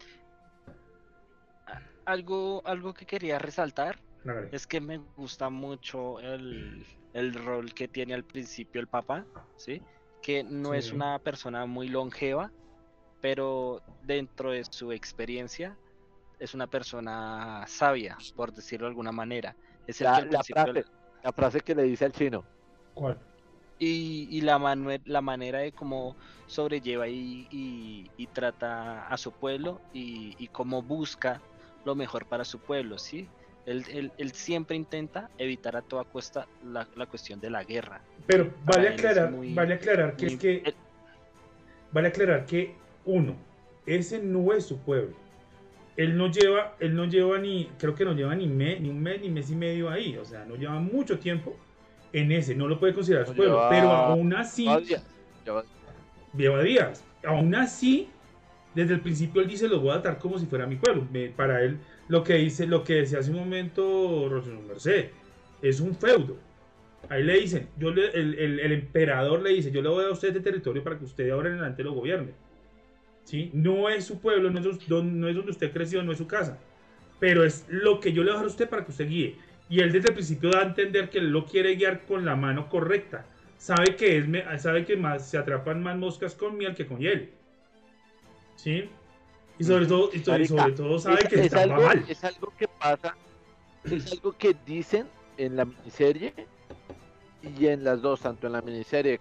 algo que quería resaltar Hágale. es que me gusta mucho el rol que tiene al principio el papá, ¿sí? Que no es Sí. una persona muy longeva, pero dentro de su experiencia es una persona sabia, por decirlo de alguna manera. Es el que la, al la principio, frase, la frase que le dice al chino, ¿Cuál? y la manera de cómo sobrelleva y trata a su pueblo y cómo busca lo mejor para su pueblo, ¿sí? Él siempre intenta evitar a toda costa la cuestión de la guerra. Pero Para él es muy, vale aclarar que es muy, que, vale aclarar que uno, ese no es su pueblo. Él no lleva ni, creo que no lleva ni un mes, ni mes y medio ahí. O sea, no lleva mucho tiempo en ese, no lo puede considerar No su pueblo. Pero lleva, aún lleva así, días, lleva- lleva días. Aún así, desde el principio él dice, los voy a tratar como si fuera mi pueblo. Para él, lo que decía hace un momento Rosendo Merced, es un feudo. Ahí le dicen, el emperador le dice, yo le voy a dar a usted este territorio para que usted ahora en adelante lo gobierne. ¿Sí? No es su pueblo, no es donde usted creció, no es su casa. Pero es lo que yo le voy a dar a usted para que usted guíe. Y él desde el principio da a entender que él lo quiere guiar con la mano correcta. Sabe que más, se atrapan más moscas con miel que con hiel. ¿Sí? Y Marica, sobre todo sabe que está mal. es algo que pasa, es algo que dicen en la miniserie y en las dos, tanto en la miniserie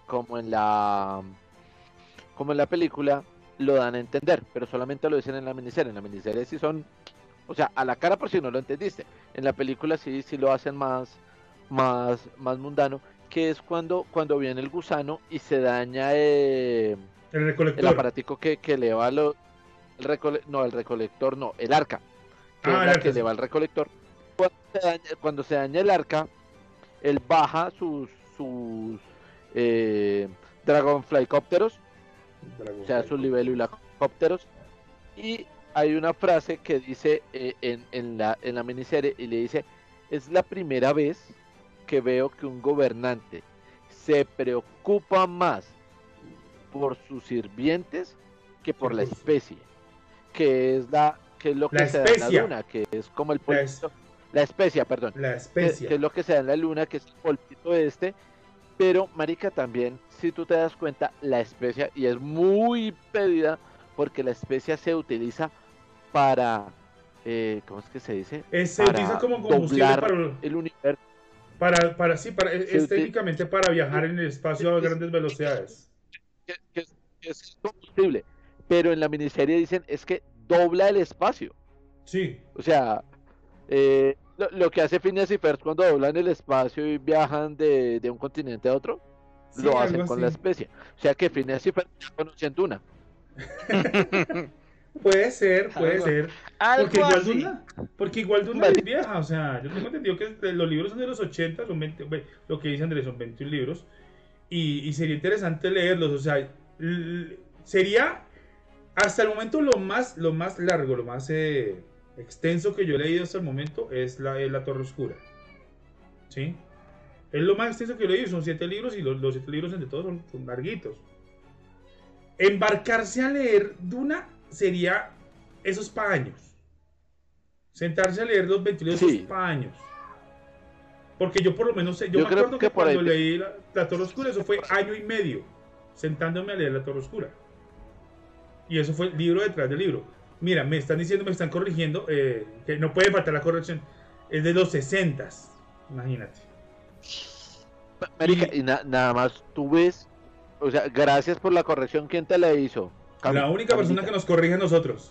como en la película, lo dan a entender, pero solamente lo dicen en la miniserie. En la miniserie sí son, o sea, a la cara por si no lo entendiste. En la película sí lo hacen más mundano, que es cuando viene el gusano y se daña El el recolector. aparatico que eleva no, el recolector no, el arca, que es Ah, el la que arca, sí. eleva el recolector. Cuando se daña el arca, él baja sus eh, Dragonflycópteros, o sea, sus Dragonfly. libelulacópteros, y hay una frase que dice en la miniserie y le dice, es la primera vez que veo que un gobernante se preocupa más por sus sirvientes que Que por la por especie, que es lo la que se da en la especia. luna, que es como el La, es, polvito, la especia, perdón, la que especia. es lo que se da en la luna, que es el polvito este, pero marica también, si tú te das cuenta, la especia, y es muy pedida, porque la especia se utiliza para, ¿cómo es que se dice? Se utiliza Para como combustible doblar el universo, sí, se es uti- técnicamente para viajar en el espacio a dice grandes que es, velocidades. que es combustible, pero en la miniserie dicen es que dobla el espacio, Sí, o sea, lo que hace Phineas y Ferb cuando doblan el espacio y viajan de un continente a otro, sí, lo algo hacen con la así. especie. O sea que Phineas y Ferb ya conocen Duna. Puede ser, puede algo, ser. Porque algo igual así. Duna, porque igual Duna es Marica, vieja, o sea, yo tengo entendido que los libros son de los 80, son 20, lo que dice Andrés, son 21 libros, y sería interesante leerlos, o sea, sería hasta el momento lo más largo, lo más extenso que yo he leído hasta el momento es la Torre Oscura, ¿sí? Es lo más extenso que yo he leído, son 7 libros y los 7 libros entre todos son larguitos. Embarcarse a leer Duna sería esos pa' años. Sentarse a leer los 20 libros esos sí, pa' años. Porque yo por lo menos sé, yo yo me creo acuerdo que que por ahí cuando leí la Torre Oscura, eso fue año y medio, sentándome a leer la Torre Oscura. Y eso fue libro detrás de libro. Mira, me están diciendo, me están corrigiendo, que no puede faltar la corrección. Es de los 60, imagínate. Marica, Y y nada más tú ves, o sea, gracias por la corrección, ¿quién te la hizo? la única persona que Camilita. nos corrige a nosotros.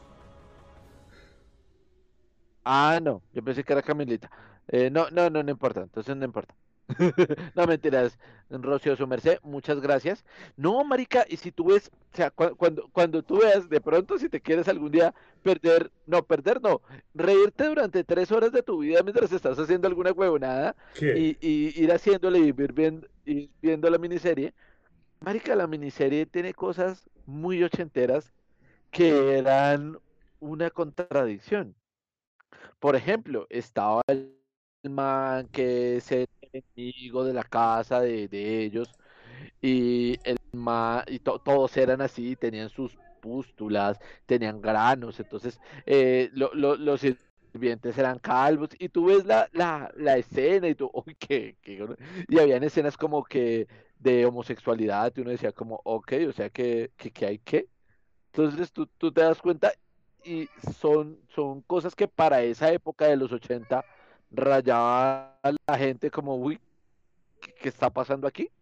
Ah, no, yo pensé que era Camilita. No importa, entonces no importa. No, mentiras, Rocío, su merced, muchas gracias. No, marica, y si tú ves, o sea, cuando tú veas, de pronto, si te quieres algún día perder no, reírte durante 3 horas de tu vida mientras estás haciendo alguna huevonada ¿Qué? y ir haciéndole y ir viendo la miniserie, marica, la miniserie tiene cosas muy ochenteras que eran una contradicción. Por ejemplo, estaba el man que es el enemigo de la casa de ellos y el man, y todos eran así, tenían sus pústulas, tenían granos, entonces los sirvientes eran calvos y tú ves la escena y tú, uy, y habían escenas como que de homosexualidad y uno decía como, ok, o sea que hay que. Entonces tú te das cuenta y son cosas que para esa época de los 80 rayaba a la gente como, uy, ¿qué está pasando aquí?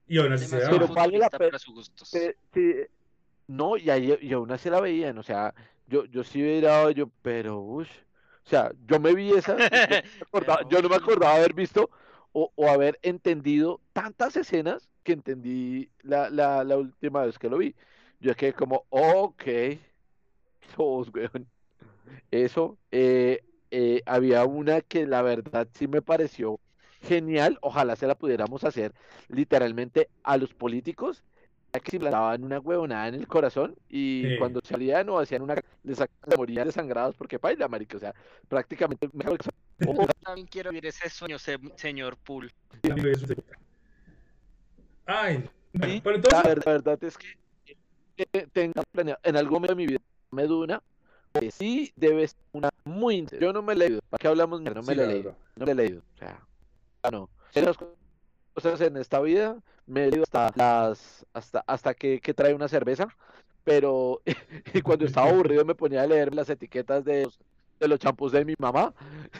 Y aún así se Demasiado pero daba. vale la futurista pena. para sus gustos. Sí, no, y aún así la veían, o sea, yo sí hubiera, yo, pero, uff, o sea, yo me vi esa, y Pero, yo no me uy, acordaba haber visto o haber entendido tantas escenas que entendí la última vez que lo vi. Yo quedé como, ok, sos, weón. Eso, había una que la verdad sí me pareció genial, ojalá se la pudiéramos hacer literalmente a los políticos, ya que se implantaban una huevonada en el corazón y Sí, cuando salían o hacían una, se morían desangrados porque paila, marica, o sea, prácticamente, oh, también quiero vivir ese sueño, señor Poole. también es un- Ay, bueno, sí, pero entonces, la verdad es que tenga planeado, en algún momento de mi vida me duna, que sí debe ser una muy interesante. Yo no me he leído, ¿para qué hablamos? No me sí, la he la leído, verdad. no me la he leído, o sea, no. Esas cosas en esta vida me he leído hasta que trae una cerveza, pero y cuando estaba aburrido me ponía a leer las etiquetas de los champús de mi mamá.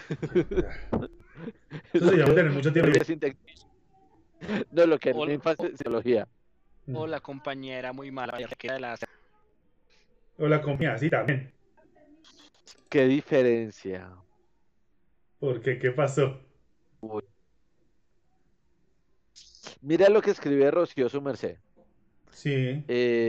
Eso se llama tener mucho tiempo libre. No, lo que era O, una infancia o, de psicología. o la compañía era muy mala, que era de la... O la comida, sí, también. ¿Qué diferencia? ¿Por qué? ¿Qué pasó? Uy. Mira lo que escribe Rocío su merced. Sí. Eh,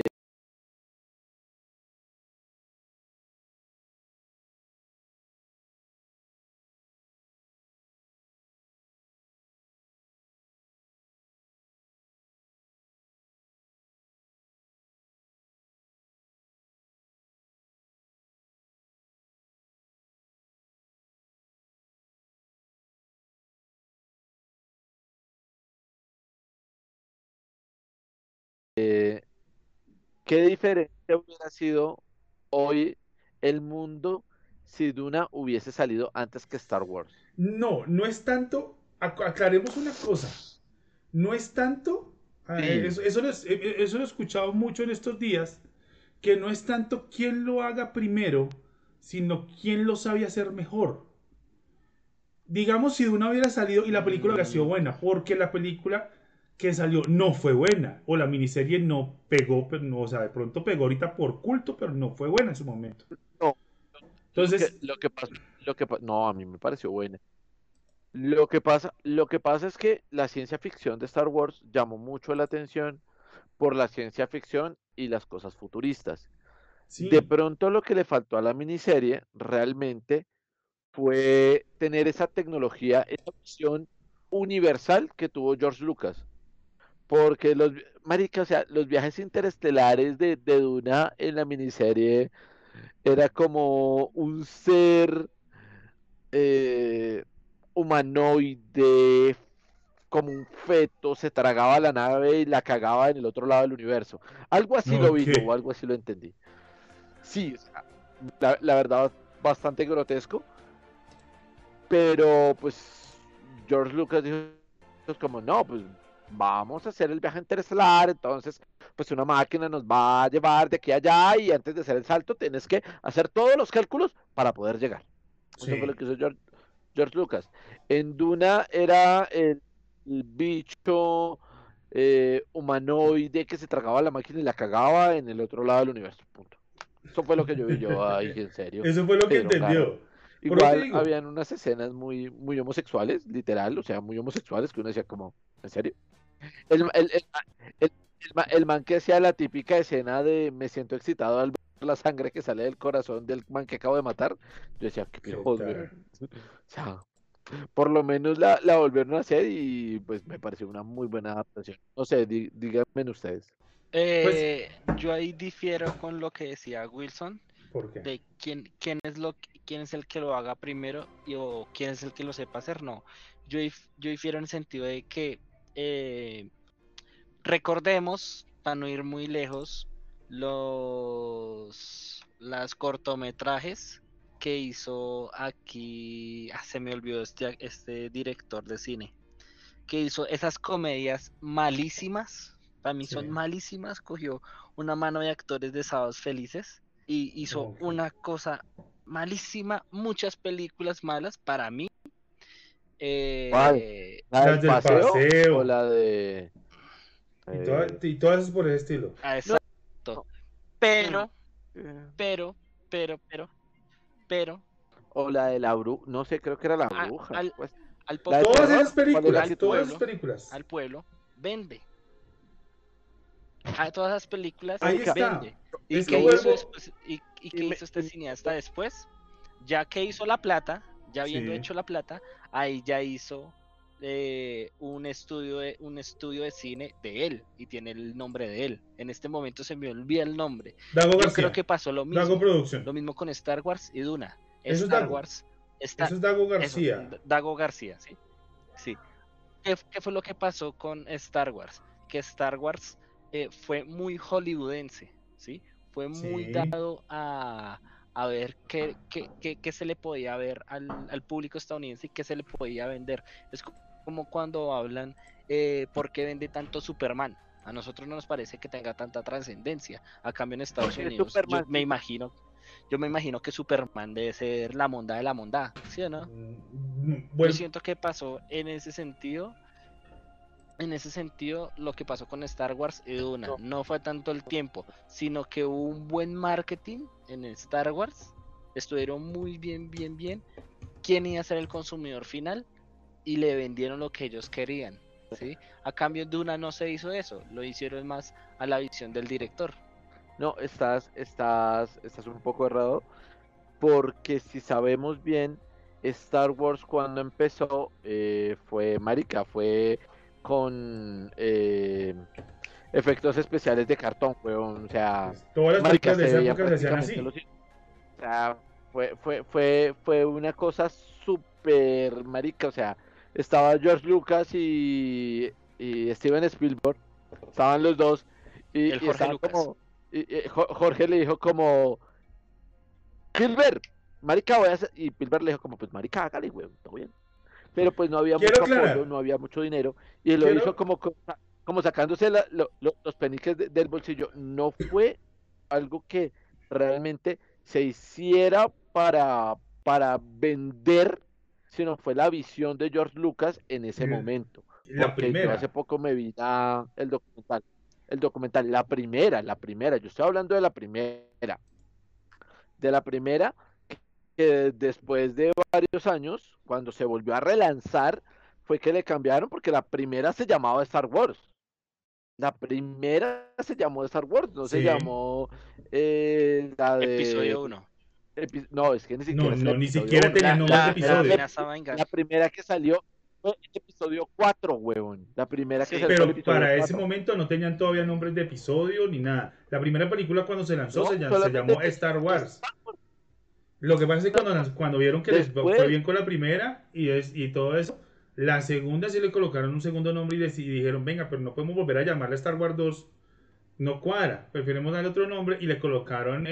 eh, ¿Qué diferencia hubiera sido hoy el mundo si Duna hubiese salido antes que Star Wars? No, no es tanto. Aclaremos una cosa. No es tanto. Sí, Eso lo he escuchado mucho en estos días. Que no es tanto quién lo haga primero, sino quién lo sabe hacer mejor. Digamos, si Duna hubiera salido y la película hubiera sido mm, buena, porque la película que salió no fue buena, o la miniserie no pegó, pero no, o sea, de pronto pegó ahorita por culto, pero no fue buena en su momento. no, Entonces, no, a mí me pareció buena. Lo que pasa es que la ciencia ficción de Star Wars llamó mucho la atención por la ciencia ficción y las cosas futuristas. De sí, pronto lo que le faltó a la miniserie realmente fue tener esa tecnología, esa visión universal que tuvo George Lucas. Porque marica, o sea, los viajes interestelares de Duna en la miniserie era como un ser eh, humanoide, como un feto, se tragaba la nave y la cagaba en el otro lado del universo. Algo así lo ok, vi yo, o algo así lo entendí. Sí, o sea, la verdad, bastante grotesco, pero pues George Lucas dijo pues, como no, pues vamos a hacer el viaje interestelar, entonces pues una máquina nos va a llevar de aquí a allá y antes de hacer el salto tienes que hacer todos los cálculos para poder llegar. Eso fue lo sí, que hizo George Lucas. En Duna era el bicho humanoide que se tragaba la máquina y la cagaba en el otro lado del universo. Punto. Eso fue lo que yo vi yo, ay, en serio, eso fue lo que Pedro Jara. entendió. Por eso te Igual digo, habían unas escenas muy, muy homosexuales, literal, o sea, muy homosexuales, que uno decía como, ¿en serio? El, el, el, el man que hacía la típica escena de me siento excitado al ver la sangre que sale del corazón del man que acabo de matar, yo decía, qué qué pijos, tal. weón. O sea, por lo menos la volvieron a hacer y pues me pareció una muy buena adaptación. No sé, díganme ustedes. Pues, Yo ahí difiero con lo que decía Wilson, ¿por qué? de quién es el que lo haga primero o quién es el que lo sepa hacer. No, yo difiero en el sentido de que eh, recordemos, para no ir muy lejos, las cortometrajes que hizo aquí, se me olvidó este director de cine, que hizo esas comedias malísimas, para mí Sí, son malísimas, cogió una mano de actores de Sábados Felices y hizo ok. una cosa malísima, muchas películas malas para mí. ¿Cuál? Eh, ¿La del Las del paseo o paseo. la de... Y todas es por ese estilo. Ah, No, exacto. Pero, eh, pero, pero, o la de la bruja, no sé, creo que era la a- bruja. al, Pues. al ¿La de poco, Todas esas terror? ¿Cuál es la películas, que al tú todas esas pueblo, películas. al pueblo, vende. A todas las películas Ahí Oiga, está. vende. ¿Y Es que qué hizo vuelvo. después? ¿Y y qué me, hizo este y- cineasta después? Ya que hizo la plata, ya habiendo Sí. hecho la plata, ahí ya hizo un estudio de cine de él y tiene el nombre de él. En este momento se me olvida el nombre. Dago Yo creo García. que pasó Dago lo Producción. mismo con Star Wars y Duna. Eso es Star Dago. Wars está, Eso es Dago eso, García. Dago García, ¿sí? Sí. ¿Qué fue lo que pasó con Star Wars? Que Star Wars fue muy hollywoodense, ¿sí? Fue muy Sí. dado a ver qué se le podía ver al público estadounidense y qué se le podía vender. Es como cuando hablan por qué vende tanto Superman. A nosotros no nos parece que tenga tanta trascendencia. A cambio en Estados porque Unidos, Superman, sí, yo me imagino que Superman debe ser la monda de la monda, ¿sí o no? Yo Bueno, siento que pasó en ese sentido, lo que pasó con Star Wars y Duna no, no fue tanto el tiempo, sino que hubo un buen marketing en Star Wars. Estuvieron muy bien. ¿Quién iba a ser el consumidor final? Y le vendieron lo que ellos querían, ¿sí? A cambio en Duna no se hizo eso, lo hicieron más a la visión del director. no, estás un poco errado, porque si sabemos bien, Star Wars cuando empezó fue marica, fue con efectos especiales de cartón, weón, o sea, pues, todas las marica, películas de se esa veían época se hacían prácticamente así. los... O sea, fue una cosa súper marica, o sea, estaba George Lucas y Steven Spielberg, estaban los dos, El y Jorge estaban Lucas. como, Jorge le dijo como, Spielberg, marica, voy a hacer, y Spielberg le dijo como, pues marica, hágale, weón, todo bien. Pero pues no había Quiero mucho apoyo, aclarar. no había mucho dinero, y lo hizo Quiero. como sacándose los peniques del bolsillo. No fue algo que realmente se hiciera para vender, sino fue la visión de George Lucas en ese momento. La Porque yo hace primera. poco me vi el documental, la primera, yo estoy hablando de la primera, que después de varios años, cuando se volvió a relanzar, fue que le cambiaron porque la primera se llamaba Star Wars. La primera se llamó Star Wars, no se Sí. llamó la de... Episodio uno. No, es que ni No, siquiera es el no, ni episodio siquiera uno. tenía La nombres de primera La que, episodio. amenaza va a vengar. la primera que salió fue el episodio 4, huevón. La primera que Sí. salió fue el Pero episodio para ese 4. momento no tenían todavía nombres de episodio ni nada. La primera película cuando se lanzó No, se solamente llamó Star Wars. Star Wars. Lo que pasa es que No, cuando vieron que les fue después, bien con la primera y todo eso, la segunda sí le colocaron un segundo nombre y dijeron, venga, pero no podemos volver a llamarla Star Wars 2. No cuadra, preferimos darle otro nombre y le colocaron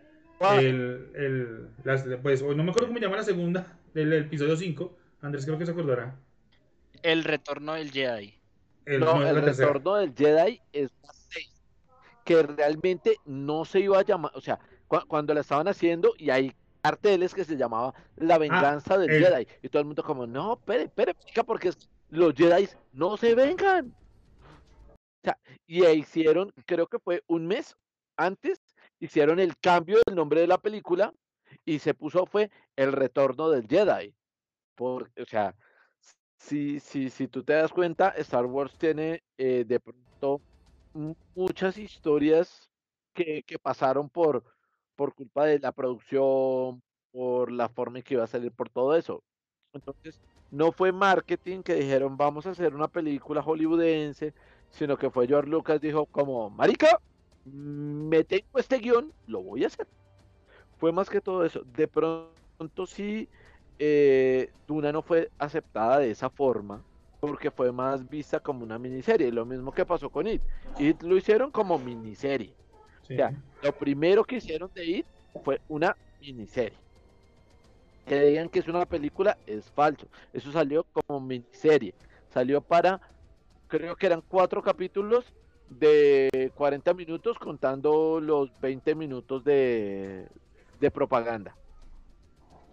pues no me acuerdo cómo se llama la segunda, del episodio 5. Andrés creo que se acordará. El retorno del Jedi. No, no, es el la tercera. retorno del Jedi es la 6, que realmente no se iba a llamar, o sea, cuando la estaban haciendo y hay carteles que se llamaba La Ah, venganza del Jedi, y todo el mundo como, no, espere, chica, porque los Jedi no se vengan. O sea, y hicieron, creo que fue un mes antes, hicieron el cambio del nombre de la película y se puso fue El retorno del Jedi. O sea, si tú te das cuenta, Star Wars tiene de pronto muchas historias que pasaron por culpa de la producción, por la forma en que iba a salir, por todo eso. Entonces, no fue marketing que dijeron vamos a hacer una película hollywoodense, sino que fue George Lucas dijo como, marica, me tengo este guión, lo voy a hacer. Fue más que todo eso. De pronto sí, Duna no fue aceptada de esa forma, porque fue más vista como una miniserie. Lo mismo que pasó con It. It lo hicieron como miniserie. O Sí. sea, lo primero que hicieron de It fue una miniserie. Que digan que es una película es falso. Eso salió como miniserie. Salió para, creo que eran 4 capítulos de 40 minutos contando los 20 minutos de propaganda.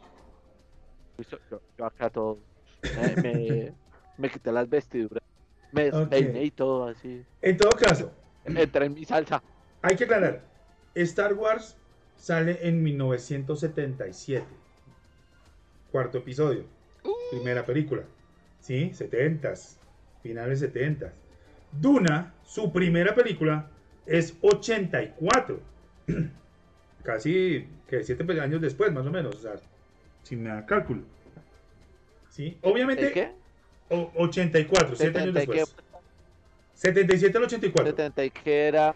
Yo acá todo, me, me, me quité las vestiduras, Me Ok. despeiné y todo así. En todo caso, Entré en mi salsa. hay que aclarar, Star Wars sale en 1977, cuarto episodio, primera película, ¿sí? 70s, finales 70s. Duna, su primera película, es 84, casi que 7 años después, más o menos, o sea, sin nada de cálculo. ¿Sí? ¿El Obviamente, qué? 84, 7 años 70 y qué, después. 77 al 84. 70 y qué era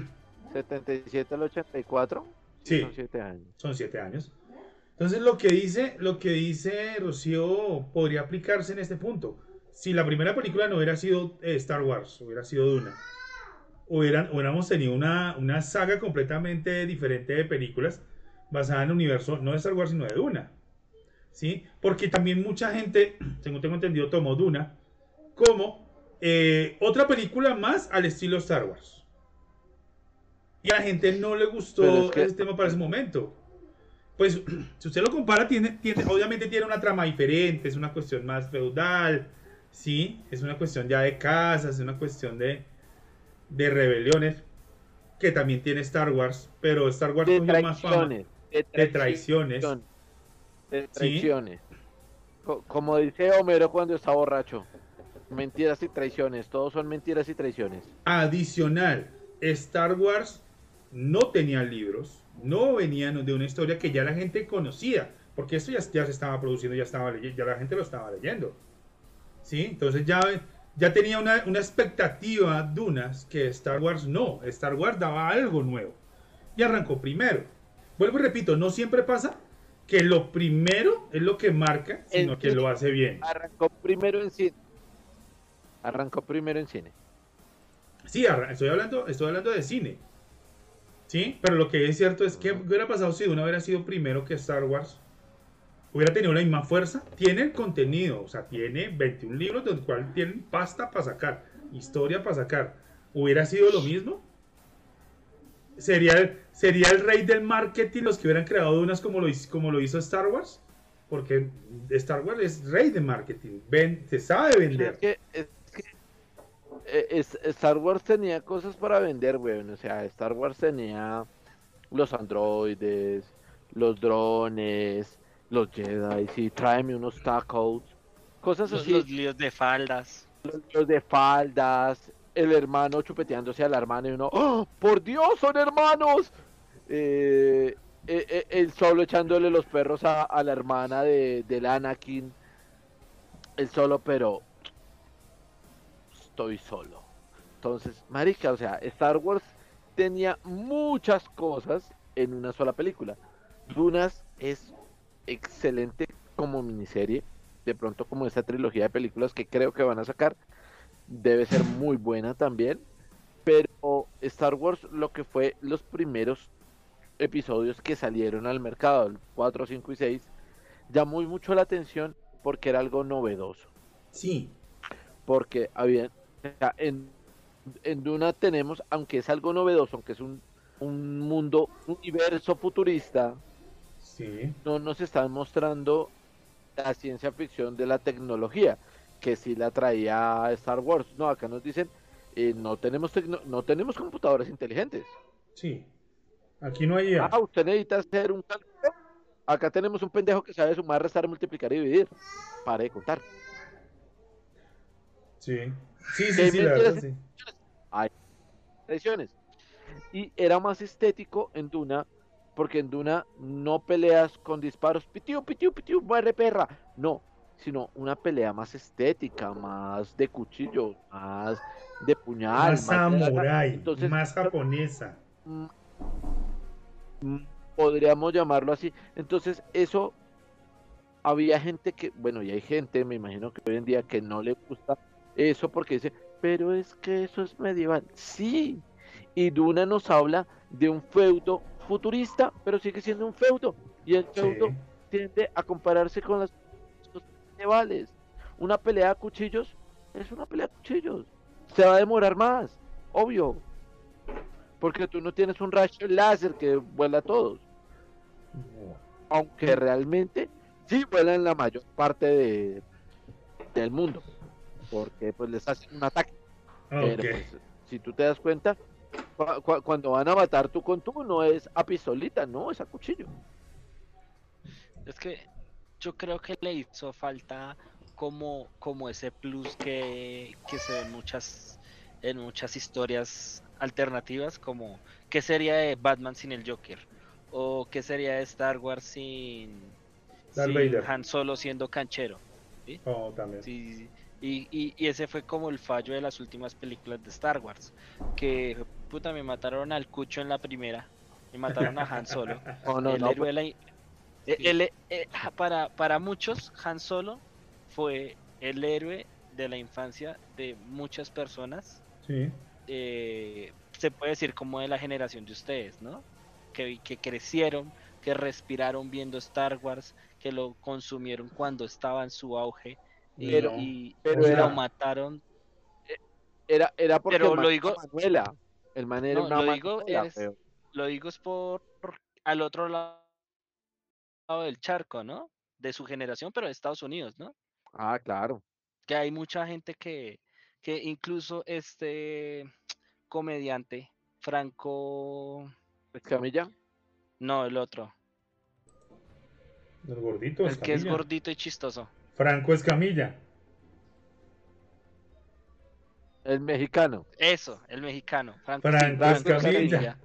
77 al 84. Sí, Sí. son 7 años. Son 7 años. Entonces lo que dice Rocío podría aplicarse en este punto. Si la primera película no hubiera sido Star Wars, hubiera sido Duna, hubiéramos tenido una saga completamente diferente de películas basada en el universo, no de Star Wars, sino de Duna. ¿Sí? Porque también mucha gente, según tengo entendido, tomó Duna como otra película más al estilo Star Wars. Y a la gente no le Pero gustó es que ese tema para ese momento. Pues, si usted lo compara, obviamente tiene una trama diferente, es una cuestión más feudal, ¿sí? Es una cuestión ya de casas, es una cuestión de rebeliones, que también tiene Star Wars, pero Star Wars de cogió más fama traiciones. de traiciones, De ¿sí? traiciones. Como dice Homero cuando está borracho. Mentiras y traiciones. Todos son mentiras y traiciones. Adicional, Star Wars no tenía libros, no venían de una historia que ya la gente conocía, porque esto ya se estaba produciendo, ya la gente lo estaba leyendo. ¿Sí? Entonces ya tenía una expectativa Dunas que Star Wars no. Star Wars daba algo nuevo. Y arrancó primero. Vuelvo y repito, no siempre pasa que lo primero es lo que marca, sino que lo hace bien. Arrancó primero en cine. Arrancó primero en cine. Sí, estoy hablando de cine. ¿Sí? Pero lo que es cierto es que hubiera pasado si Duna hubiera sido primero que Star Wars. Hubiera tenido la misma fuerza. Tiene el contenido, o sea, tiene 21 libros del cual tienen pasta para sacar, historia para sacar. ¿Hubiera sido lo mismo? ¿Sería el rey del marketing los que hubieran creado Dunas como lo hizo Star Wars? Porque Star Wars es rey de marketing. Se sabe vender. Star Wars tenía cosas para vender, weón. O sea, Star Wars tenía los androides, los drones, los Jedi, sí, tráeme unos tacos, cosas así. Los líos de faldas. Los de faldas, el hermano chupeteándose a la hermana y uno, ¡oh, por Dios, son hermanos! El solo echándole los perros a la hermana del Anakin. El solo, pero estoy solo. Entonces, marica, o sea, Star Wars tenía muchas cosas en una sola película. Dunas es excelente como miniserie. De pronto, como esta trilogía de películas que creo que van a sacar, debe ser muy buena también. Pero Star Wars, lo que fue los primeros episodios que salieron al mercado, el 4, 5 y 6, llamó mucho la atención porque era algo novedoso. Sí. Porque había, o sea, en Duna tenemos, aunque es algo novedoso, aunque es un mundo, un universo futurista, Sí. no nos están mostrando la ciencia ficción de la tecnología, que sí la traía Star Wars. No, acá nos dicen, no tenemos computadoras inteligentes. Sí. Aquí no hay IA. Usted necesita hacer un cálculo. Acá tenemos un pendejo que sabe sumar, restar, multiplicar y dividir. Pare de contar. Sí. Sí, la verdad, sí. Hay tradiciones. Y era más estético en Duna, porque en Duna no peleas con disparos, pitiu, pitiu, pitiu, muere perra. No, sino una pelea más estética, más de cuchillo, más de puñal, Más samurai, entonces, más japonesa. Podríamos llamarlo así. Entonces, eso había gente que, bueno, y hay gente, me imagino que hoy en día que no le gusta eso porque dice, pero es que eso es medieval. Sí, y Duna nos habla de un feudo futurista, pero sigue siendo un feudo. Y el feudo tiende a compararse con las cosas medievales. Una pelea a cuchillos es una pelea a cuchillos. Se va a demorar más, obvio. Porque tú no tienes un rayo láser que vuela a todos. Aunque realmente sí vuela en la mayor parte del mundo. porque pues les hacen un ataque. Ok. Pero pues, si tú te das cuenta, cuando van a matar tú con tú, no es a pistolita, no, es a cuchillo. Es que yo creo que le hizo falta como ese plus que se ve en muchas historias alternativas, como ¿qué sería de Batman sin el Joker? ¿O qué sería de Star Wars Darth sin Vader. Han Solo siendo canchero? ¿Sí? Oh, también. Sí, y ese fue como el fallo de las últimas películas de Star Wars, que puta, me mataron al Cucho en la primera, me mataron a Han Solo, No, el no, héroe de la... para muchos, Han Solo fue el héroe de la infancia de muchas personas, Sí. se puede decir como de la generación de ustedes, ¿no? Que crecieron, que respiraron viendo Star Wars, que lo consumieron cuando estaba en su auge Pero- pero y lo era- mataron. era porque Pero el man lo era digo, Manuela. El man era no, una Manuela, pero lo digo es por al otro lado del charco, ¿no? De su generación, pero de Estados Unidos, ¿no? ah, claro. Que hay mucha gente que incluso este comediante, Franco, Escamilla, no, el otro, Los gorditos, el que es Escamilla. gordito y chistoso. Franco Escamilla. el mexicano. Eso, el mexicano, Franco Franco Escamilla.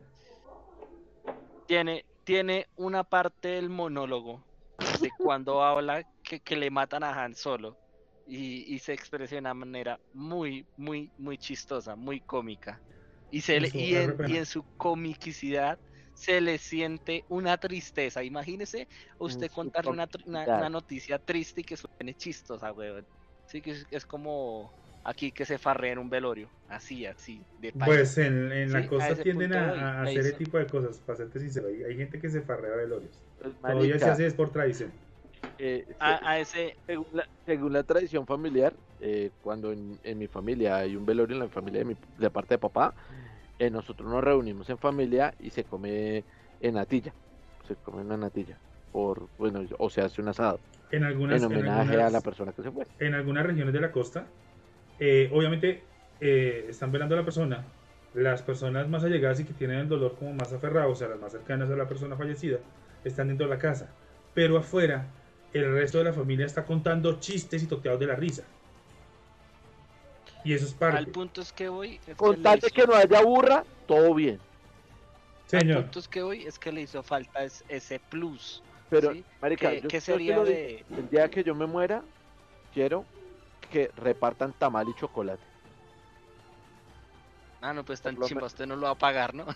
Tiene una parte del monólogo de cuando habla que le matan a Han Solo y se expresa de una manera muy chistosa, muy cómica. Eso, es re Y pena. en su comicidad se le siente una tristeza. Imagínese usted su contarle una comicidad. noticia triste y que suene chistosa, weón. Sí, que es como aquí que se farrea en un velorio, así, de paisa. Pues en la Sí, a costa ese tienden punto voy, a le hacer ese hizo. tipo de cosas, para serte sincero. Hay gente que se farrea velorios. Pues, Todavía se marica, hace es por tradición. A ese, según la tradición familiar, cuando en mi familia hay un velorio, en la familia de parte de papá, nosotros nos reunimos en familia y se come en natilla. Se come una natilla. Bueno, o se hace un asado. En En homenaje a la persona que se fue. en algunas regiones de la costa, obviamente están velando a la persona. Las personas más allegadas y que tienen el dolor como más aferrado, o sea, las más cercanas a la persona fallecida, están dentro de la casa. Pero afuera, el resto de la familia está contando chistes y toteados de la risa. Y eso es al parte. punto es que voy, es Con que tal de que no haya burra, todo bien. al Señor, punto es que voy, es que le hizo falta ese plus. Pero, ¿sí? marica, ¿Qué yo te sería lo digo, de...? el día que yo me muera, quiero que repartan tamal y chocolate. Ah, no, pues tan Por lo chimba, usted no lo va a pagar, ¿no?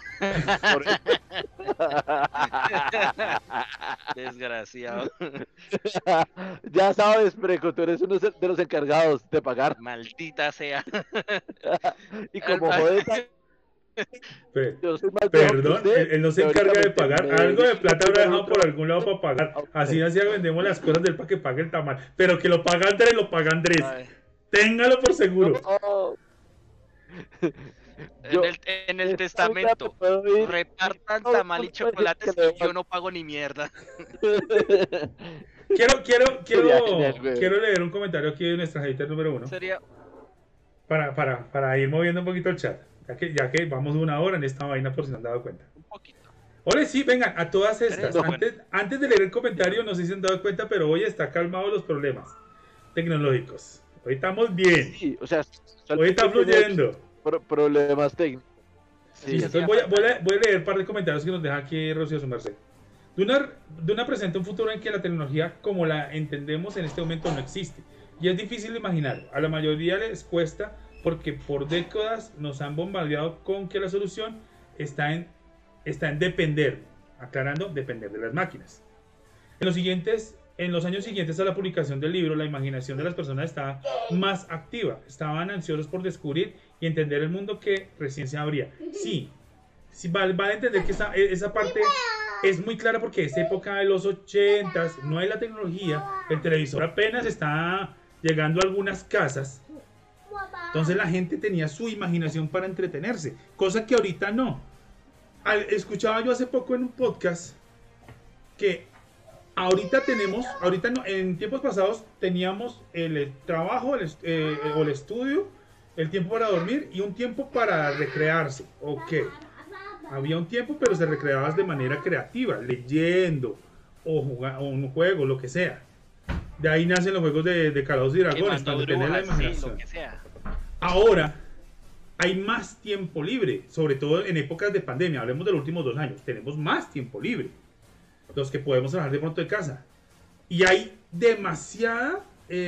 Desgraciado. Ya sabes, Preco, tú eres uno de los encargados de pagar. Maldita sea. Y como jodes, pe- yo soy más viejo que perdón, usted, él no se encarga de pagar. teóricamente Algo de plata habrá el dejado otro- por algún lado para pagar. Así vendemos las cosas del para que pague el tamal. Pero que lo paga Andrés, lo paga Andrés. Ay, Téngalo por seguro. No. Yo- en el esta testamento, vida me puedo ir- repartan no, tamal y no, chocolates que le y yo no pago ni mierda. Sería genial, güey. Quiero leer un comentario aquí de nuestra hater número 1 Sería... para ir moviendo un poquito el chat. Ya que vamos una hora en esta vaina por si no han dado cuenta. un poquito. Ole, sí, vengan, a todas estas. Pero bueno. Antes de leer el comentario, no sé si se han dado cuenta, pero hoy está calmado los problemas tecnológicos. Hoy estamos bien. Sí, o sea, Hoy está fluyendo. Problemas técnicos. Sí, Sí. entonces voy a leer un par de comentarios que nos deja aquí Rocío Su Merced. Duna presenta un futuro en que la tecnología como la entendemos en este momento no existe. Y es difícil de imaginar. A la mayoría les cuesta porque por décadas nos han bombardeado con que la solución está en depender, aclarando, depender de las máquinas. En los años siguientes a la publicación del libro, la imaginación de las personas estaba más activa. Estaban ansiosos por descubrir y entender el mundo que recién se abría. Sí, vale entender que esa parte es muy clara porque esta época de los 80s no hay la tecnología, el televisor apenas está llegando a algunas casas. Entonces la gente tenía su imaginación para entretenerse, cosa que ahorita no. Escuchaba yo hace poco en un podcast que ahorita en tiempos pasados teníamos el trabajo o el estudio, el tiempo para dormir y un tiempo para recrearse. Ok, había un tiempo, pero se recreabas de manera creativa, leyendo o un juego, lo que sea. De ahí nacen los juegos de Calabozos y Dragones, Quemando para tener la brujas, sí, imaginación. lo que sea. Ahora hay más tiempo libre, sobre todo en épocas de pandemia. Hablemos de los últimos 2 años. Tenemos más tiempo libre, los que podemos trabajar de pronto de casa. Y hay demasiado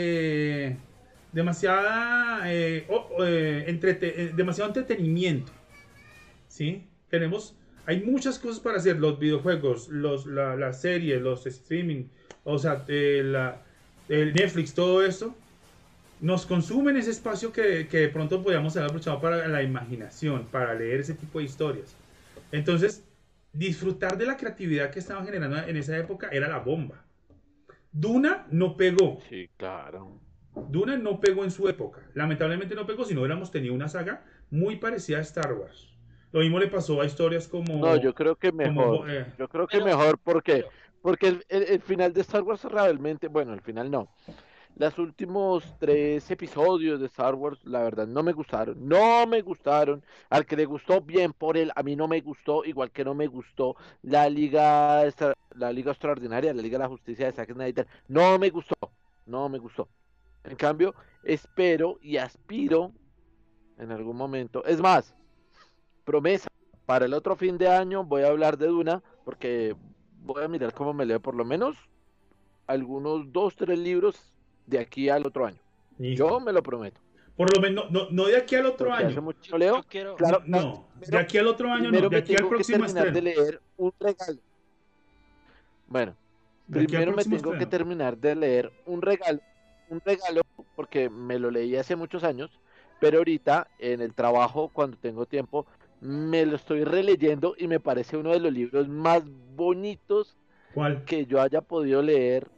entretenimiento. ¿Sí? Hay muchas cosas para hacer. Los videojuegos, las series, los streaming, o sea, el Netflix, todo esto nos consumen ese espacio que de pronto podíamos haber aprovechado para la imaginación, para leer ese tipo de historias. Entonces, disfrutar de la creatividad que estaban generando en esa época era la bomba. Duna no pegó. Sí, claro. Duna no pegó en su época. Lamentablemente no pegó, si no hubiéramos tenido una saga muy parecida a Star Wars. Lo mismo le pasó a historias como... No, yo creo que mejor. Yo creo que mejor porque el final de Star Wars realmente, bueno, el final no. Los últimos 3 episodios de Star Wars, la verdad, no me gustaron. No me gustaron. Al que le gustó, bien por él. A mí no me gustó, igual que no me gustó la Liga Extraordinaria, la Liga de la Justicia de Zack Snyder. No me gustó. No me gustó. En cambio, espero y aspiro en algún momento. Es más, promesa. Para el otro fin de año voy a hablar de Duna, porque voy a mirar cómo me leo por lo menos algunos 2, 3 libros de aquí al otro año. Listo. Yo me lo prometo. Por lo menos, no de aquí al otro Porque hace año. mucho leo. Yo quiero... Claro, No, primero- de aquí al otro año primero no, de me aquí al tengo que próximo terminar estreno. de leer un regalo. Bueno, De aquí al primero me próximo tengo que estreno. terminar de leer un regalo, porque me lo leí hace muchos años, pero ahorita en el trabajo, cuando tengo tiempo, me lo estoy releyendo y me parece uno de los libros más bonitos ¿Cuál? que yo haya podido leer,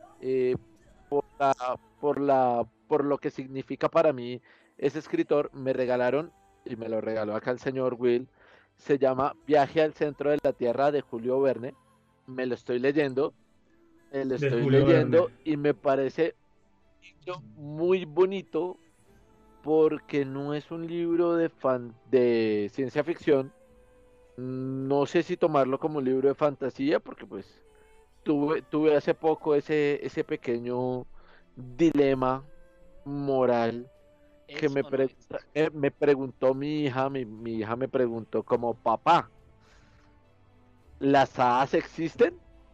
por lo que significa para mí ese escritor. Me regalaron, y me lo regaló acá el señor Will, se llama Viaje al centro de la Tierra, de Julio Verne. Me lo estoy leyendo, De Julio Verne. y me parece un libro muy bonito, porque no es un libro de ciencia ficción. No sé si tomarlo como un libro de fantasía, porque pues tuve hace poco ese pequeño dilema moral que Eso no es. me preguntó mi hija. Mi hija me preguntó como: papá, ¿las hadas existen?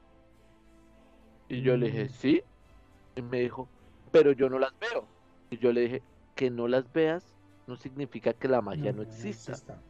Y yo le dije: sí. Y me dijo: pero yo no las veo. Y yo le dije: que no las veas no significa que la magia no exista.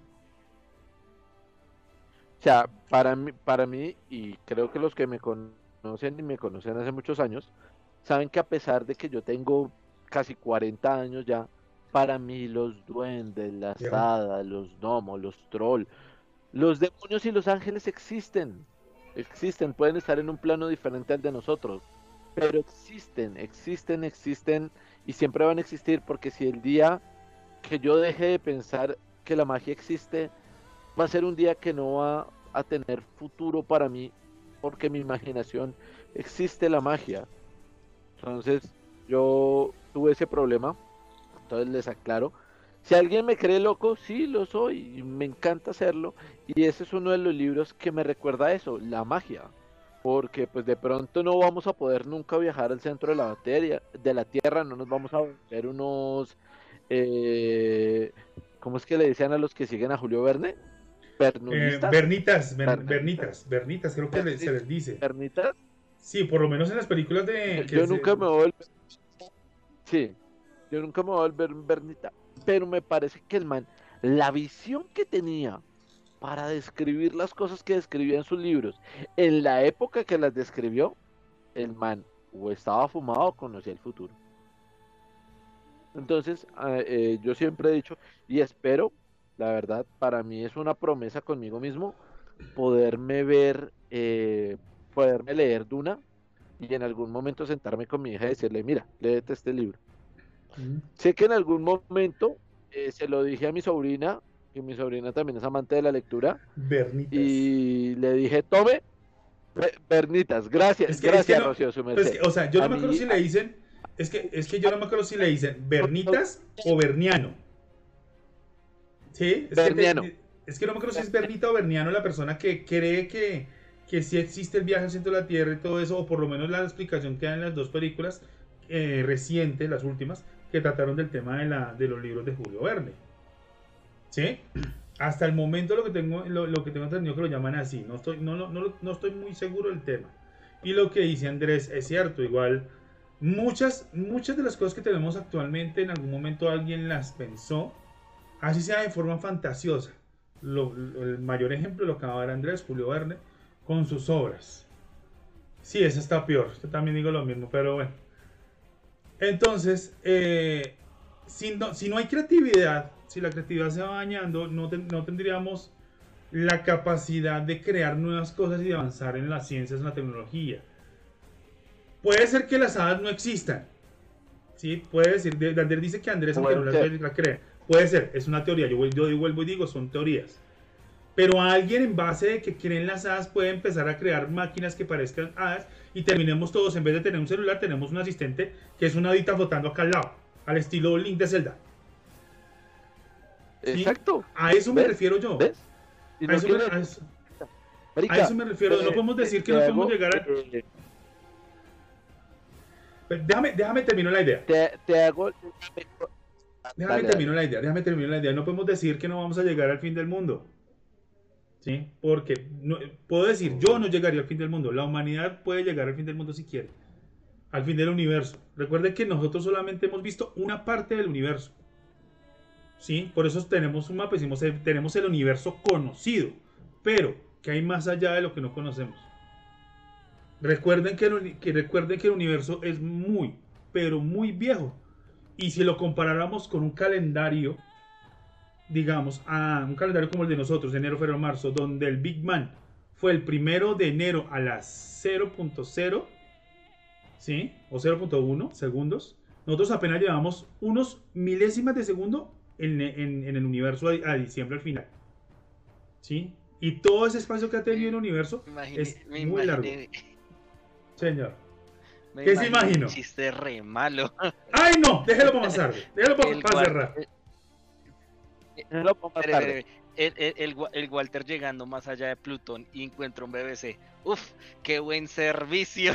O sea, para mí, y creo que los que me conocen y me conocen hace muchos años, saben que a pesar de que yo tengo casi 40 años ya, para mí los duendes, las Ya. hadas, los gnomos, los trolls, los demonios y los ángeles existen. Existen, pueden estar en un plano diferente al de nosotros, pero existen y siempre van a existir, porque si el día que yo deje de pensar que la magia existe, va a ser un día que no va a tener futuro para mí, porque en mi imaginación existe la magia. Entonces, yo tuve ese problema. Entonces les aclaro: si alguien me cree loco, sí lo soy, y me encanta hacerlo. Y ese es uno de los libros que me recuerda a eso, la magia. Porque pues de pronto no vamos a poder nunca viajar al centro de la Tierra, no nos vamos a ver unos, ¿cómo es que le decían a los que siguen a Julio Verne? Bernulistas. Bernitas, creo que se les dice. ¿Bernitas? Sí, por lo menos en las películas de... Yo nunca me voy a volver. Sí, yo nunca me voy a volver un Bernita. Pero me parece que el man, la visión que tenía para describir las cosas que describía en sus libros, en la época que las describió, el man o estaba fumado o conocía el futuro. Entonces, yo siempre he dicho y espero, la verdad, para mí es una promesa conmigo mismo poderme poderme leer Duna, y en algún momento sentarme con mi hija y decirle: mira, léete este libro. Sé que en algún momento se lo dije a mi sobrina, y mi sobrina también es amante de la lectura, Bernitas. y le dije: tome, Bernitas, Es que gracias, no, Rocío, su pues merced. o sea, yo A no me acuerdo mí, si le dicen, es que yo no me acuerdo si le dicen Bernitas o Berniano. Sí, Berniano. es que no me acuerdo si es Bernita o Berniano la persona que cree que sí existe el viaje al centro de la Tierra y todo eso, o por lo menos la explicación que dan en las dos películas recientes, las últimas, que trataron del tema de los libros de Julio Verne. ¿Sí? Hasta el momento lo que tengo entendido que lo llaman así. No estoy muy seguro del tema. Y lo que dice Andrés es cierto. Igual, muchas de las cosas que tenemos actualmente, en algún momento alguien las pensó, así sea de forma fantasiosa. El mayor ejemplo lo acaba de dar Andrés, Julio Verne, con sus obras. Sí, esa está peor. Yo también digo lo mismo, pero bueno. Entonces, si no hay creatividad, si la creatividad se va dañando, no tendríamos la capacidad de crear nuevas cosas y de avanzar en las ciencias, en la tecnología. Puede ser que las hadas no existan. ¿Sí? Puede decir, Dander dice que Andrés el que no las cree. Puede ser, es una teoría. Yo vuelvo y digo, son teorías. Pero alguien en base de que creen las hadas puede empezar a crear máquinas que parezcan hadas y terminemos todos, en vez de tener un celular, tenemos un asistente que es una hadita flotando acá al lado, al estilo Link de Zelda. ¿Sí? Exacto. A eso me refiero yo. ¿Ves? A eso me refiero. No podemos decir que no podemos llegar a... Déjame terminar la idea. Déjame terminar la idea. No podemos decir que no vamos a llegar al fin del mundo. ¿Sí? Porque puedo decir, yo no llegaría al fin del mundo. La humanidad puede llegar al fin del mundo si quiere. Al fin del universo. Recuerden que nosotros solamente hemos visto una parte del universo. ¿Sí? Por eso tenemos un mapa y decimos, tenemos el universo conocido. Pero, ¿qué hay más allá de lo que no conocemos? Recuerden que el universo es muy, pero muy viejo. Y si lo comparáramos con un calendario, digamos, a un calendario como el de nosotros, de enero, febrero, marzo, donde el Big Bang fue el 1 de enero a las 0.0, ¿sí? O 0.1 segundos. Nosotros apenas llevamos unos milésimas de segundo en el universo a diciembre al final. ¿Sí? Y todo ese espacio que ha tenido el universo es muy largo. Señor. ¿Qué se imagino? Un chiste re malo. ¡Ay, no! Déjelo para más tarde. Déjelo para cerrar. El Walter llegando más allá de Plutón y encuentra un BBC. ¡Uf! ¡Qué buen servicio!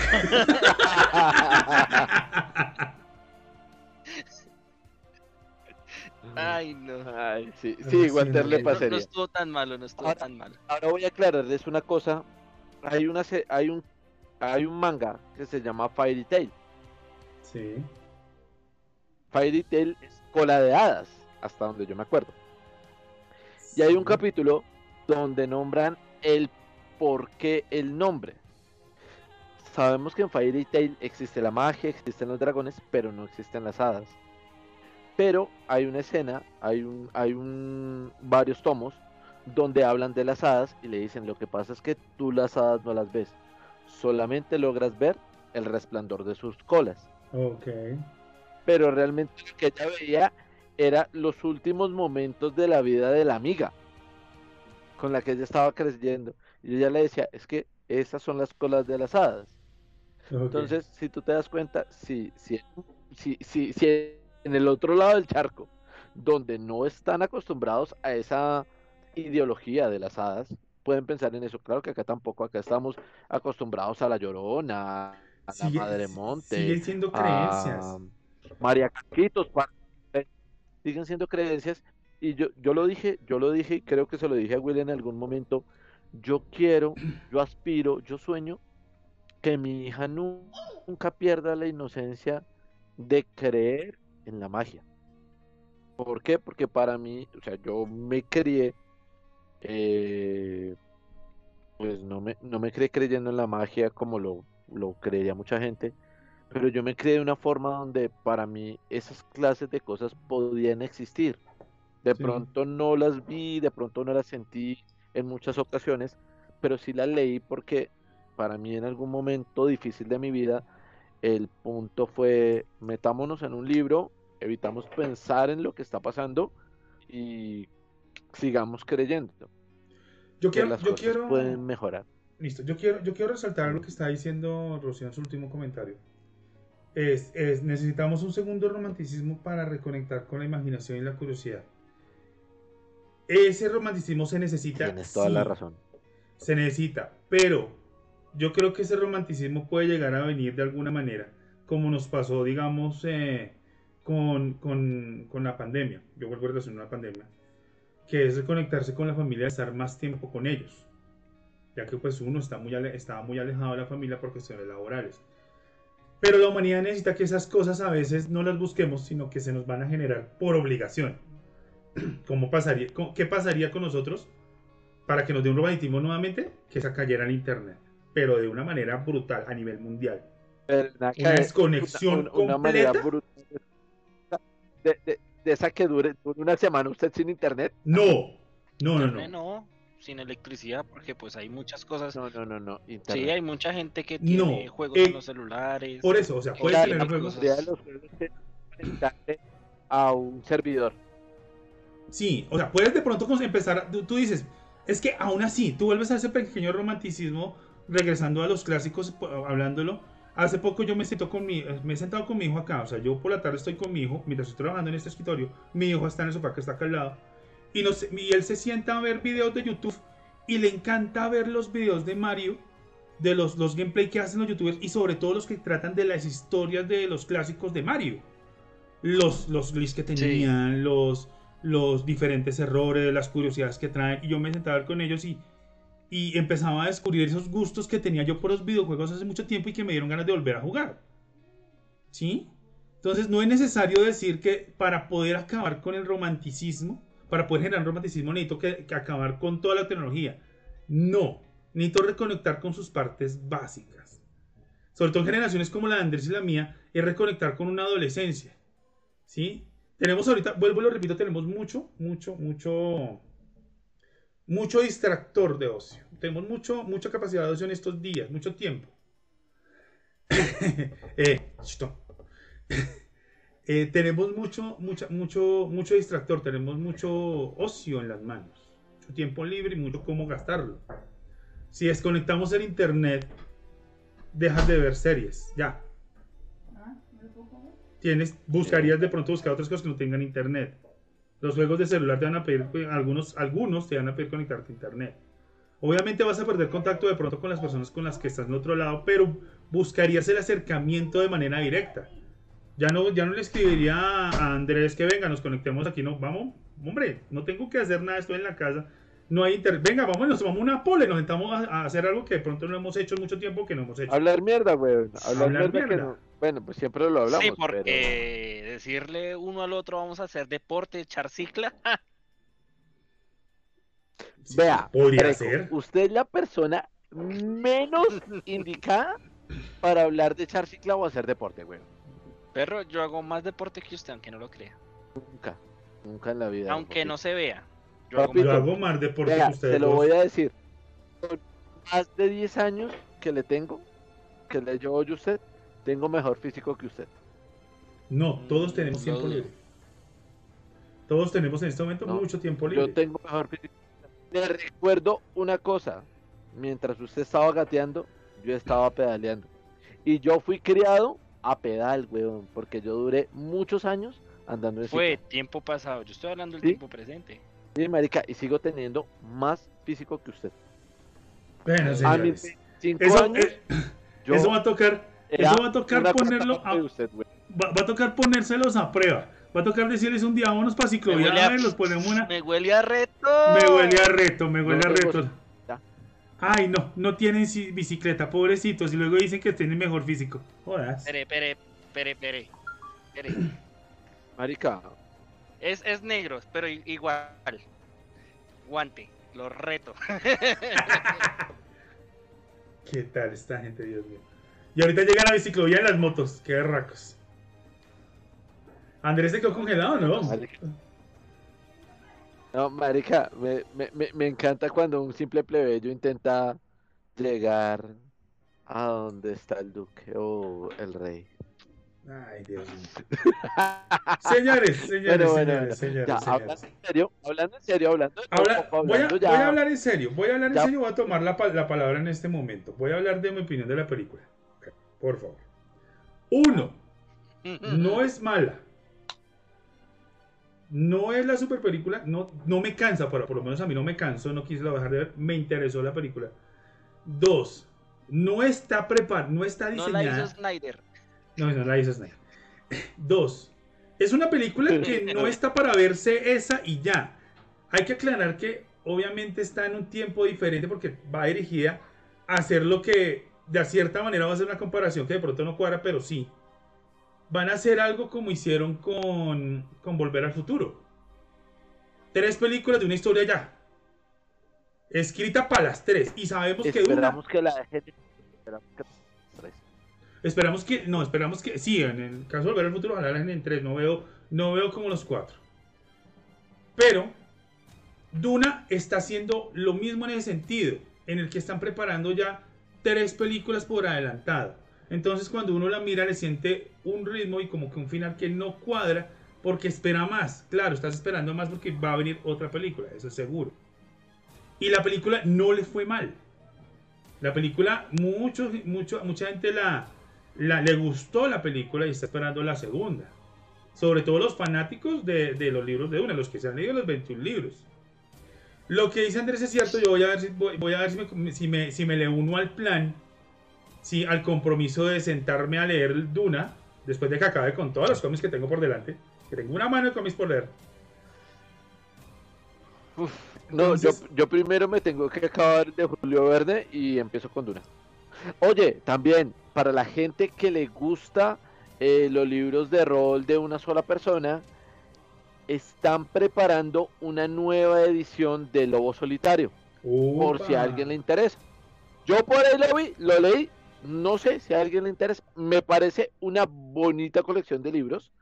Ay, no. Ay, sí, Walter le pasaría. No estuvo tan malo, Ahora voy a aclararles una cosa. Hay un manga que se llama Fairy Tail. Sí. Fairy Tail es cola de hadas, hasta donde yo me acuerdo. Y hay un capítulo donde nombran el por qué el nombre. Sabemos que en Fairy Tail existe la magia, existen los dragones, pero no existen las hadas. Pero hay una escena, hay varios tomos donde hablan de las hadas y le dicen, lo que pasa es que tú las hadas no las ves, solamente logras ver el resplandor de sus colas. Ok. Pero realmente lo que ella veía era los últimos momentos de la vida de la amiga con la que ella estaba creciendo. Y ella le decía, es que esas son las colas de las hadas. Okay. Entonces, si tú te das cuenta, si en el otro lado del charco, donde no están acostumbrados a esa ideología de las hadas, pueden pensar en eso. Claro que acá tampoco, acá estamos acostumbrados a la Llorona, a la Madre Monte, siguen siendo creencias. María Caquitos, siguen siendo creencias. Y yo lo dije y creo que se lo dije a Will en algún momento. Yo aspiro, yo sueño que mi hija nunca pierda la inocencia de creer en la magia. ¿Por qué? Porque para mí, o sea, yo me crié, pues no me crié creyendo en la magia como lo creía mucha gente, pero yo me crié de una forma donde para mí esas clases de cosas podían existir. De pronto no las vi, de pronto no las sentí en muchas ocasiones, pero sí las leí porque para mí en algún momento difícil de mi vida, el punto fue, metámonos en un libro, evitamos pensar en lo que está pasando y sigamos creyendo. Yo quiero pueden mejorar. Listo. Yo quiero resaltar lo que está diciendo Rocío en su último comentario. Necesitamos un segundo romanticismo para reconectar con la imaginación y la curiosidad. Ese romanticismo se necesita, Tienes toda la sí, razón. se necesita, pero yo creo que ese romanticismo puede llegar a venir de alguna manera, como nos pasó, digamos, con la pandemia. Yo vuelvo a relacionar una pandemia, que es reconectarse con la familia, estar más tiempo con ellos, ya que pues uno estaba muy alejado de la familia por cuestiones laborales. Pero la humanidad necesita que esas cosas a veces no las busquemos, sino que se nos van a generar por obligación. ¿Qué pasaría con nosotros para que nos dé un romanticismo nuevamente? Que se cayera en internet, pero de una manera brutal a nivel mundial. Pero Una desconexión una manera completa. brutal de esa que dure una semana usted sin internet. No, no, no, Internet no. no, sin electricidad, porque pues hay muchas cosas. No, Sí, internet. hay mucha gente que No, tiene juegos en los celulares, por eso, o sea, que puedes Claro, tener la el juego. mayoría de los juegos que conectarse a un servidor. Sí, o sea, puedes de pronto empezar. Tú dices, es que aún así, tú vuelves a ese pequeño romanticismo, regresando a los clásicos, hablándolo. Hace poco yo me he sentado con mi hijo acá, o sea, yo por la tarde estoy con mi hijo, mientras estoy trabajando en este escritorio, mi hijo está en el sofá que está acá al lado, y él se sienta a ver videos de YouTube, y le encanta ver los videos de Mario, de los gameplay que hacen los youtubers, y sobre todo los que tratan de las historias de los clásicos de Mario. Los glitches que sí, tenían, los diferentes errores, las curiosidades que traen. Y yo me sentaba a ver con ellos y empezaba a descubrir esos gustos que tenía yo por los videojuegos hace mucho tiempo y que me dieron ganas de volver a jugar. ¿Sí? Entonces no es necesario decir que para poder acabar con el romanticismo, para poder generar romanticismo necesito que acabar con toda la tecnología. No, necesito reconectar con sus partes básicas. Sobre todo en generaciones como la de Andrés y la mía, es reconectar con una adolescencia. ¿Sí? Tenemos ahorita, vuelvo y lo repito, tenemos mucho distractor de ocio. Tenemos mucha capacidad de ocio en estos días, mucho tiempo. Chito. Tenemos mucho distractor, tenemos mucho ocio en las manos, mucho tiempo libre y mucho cómo gastarlo. Si desconectamos el internet, dejas de ver series, ya. Buscarías de pronto buscar otras cosas que no tengan internet. Los juegos de celular te van a pedir, algunos te van a pedir conectarte a internet. Obviamente vas a perder contacto de pronto con las personas con las que estás en otro lado, pero buscarías el acercamiento de manera directa. Ya no le escribiría a Andrés que venga, nos conectemos aquí, no, vamos, hombre, no tengo que hacer nada, estoy en la casa, no hay internet, venga, vamos, nos tomamos una pole, nos sentamos a hacer algo que de pronto no hemos hecho en mucho tiempo que no hemos hecho. Hablar mierda, güey. Hablar mierda que mierda. no. Bueno, pues siempre lo hablamos. sí, porque decirle uno al otro vamos a hacer deporte, echar cicla, Sí, Vea, podría Greco, ser. usted es la persona menos indicada para hablar de echar cicla o hacer deporte, güey. perro, yo hago más deporte que usted, aunque no lo crea, Nunca en la vida. aunque no se vea. Yo hago Papito, Yo más hago más deporte Vea, que ustedes se lo dos. voy a decir. Con más de 10 años que le tengo, que le llevo yo a usted, tengo mejor físico que usted. No, todos tenemos lo tiempo dudo. libre. Todos tenemos en este momento No, mucho tiempo libre. Yo tengo mejor físico. Le recuerdo una cosa. Mientras usted estaba gateando, yo estaba pedaleando. Y yo fui criado a pedal, weón, porque yo duré muchos años andando en Fue cicla. tiempo pasado, yo estoy hablando del ¿Sí? tiempo presente. Sí, marica, y sigo teniendo más físico que usted. Bueno, A mis señores. 25 Eso, años, yo eso va a tocar. era Eso va a tocar una cuarta ponerlo. parte de usted, güey. Va a tocar ponérselos a prueba. Va a tocar decirles un día, vámonos para ciclovía, a ver, los ponemos una. Me huele a reto. Me huele a reto, me huele No a tengo reto. cita. Ay, no tienen bicicleta, pobrecitos. Y luego dicen que tienen mejor físico. Jodas. Pere. Marica, Es negro, pero igual. Guante, lo reto. ¿Qué tal esta gente, Dios mío? Y ahorita llegan a la biciclovía en las motos. Qué racos. Andrés se quedó congelado, ¿no? marica. No, marica, me encanta cuando un simple plebeyo intenta llegar a donde está el duque o el rey. Ay, Dios mío. Señores, Bueno. Ya, hablando en serio, voy a hablar en serio, voy a tomar la palabra en este momento. Voy a hablar de mi opinión de la película. Okay, por favor. 1. No es mala. No es la super película, no me cansa, por lo menos a mí no me cansó, no quise dejar de ver, me interesó la película. 2. No está preparada, no está diseñada. No la hizo Snyder. No la hizo Snyder. 2. Es una película que no está para verse esa y ya. Hay que aclarar que obviamente está en un tiempo diferente porque va dirigida a hacer lo que de cierta manera va a ser una comparación que de pronto no cuadra, pero sí. Van a hacer algo como hicieron con Volver al Futuro. 3 películas de una historia ya. Escrita para las 3. Y sabemos que esperamos que la gente... Esperamos que... Sí, en el caso de Volver al Futuro, ojalá la gente en 3. No veo como los 4. Pero Duna está haciendo lo mismo en ese sentido. En el que están preparando ya 3 películas por adelantado. Entonces cuando uno la mira le siente un ritmo y como que un final que no cuadra porque espera más. Claro, estás esperando más porque va a venir otra película, eso es seguro. Y la película no le fue mal. La película, mucha gente le gustó la película y está esperando la segunda. Sobre todo los fanáticos de los libros de Duna, los que se han leído los 21 libros. Lo que dice Andrés es cierto, yo voy a ver si me le uno al plan. Sí, al compromiso de sentarme a leer Duna, después de que acabe con todos los cómics que tengo por delante, que tengo una mano de cómics por leer. Entonces, yo primero me tengo que acabar de Julio Verne y empiezo con Duna. Oye, también, para la gente que le gusta los libros de rol de una sola persona, están preparando una nueva edición de Lobo Solitario, por si a alguien le interesa. Yo por ahí lo leí. No sé si a alguien le interesa. Me parece una bonita colección de libros.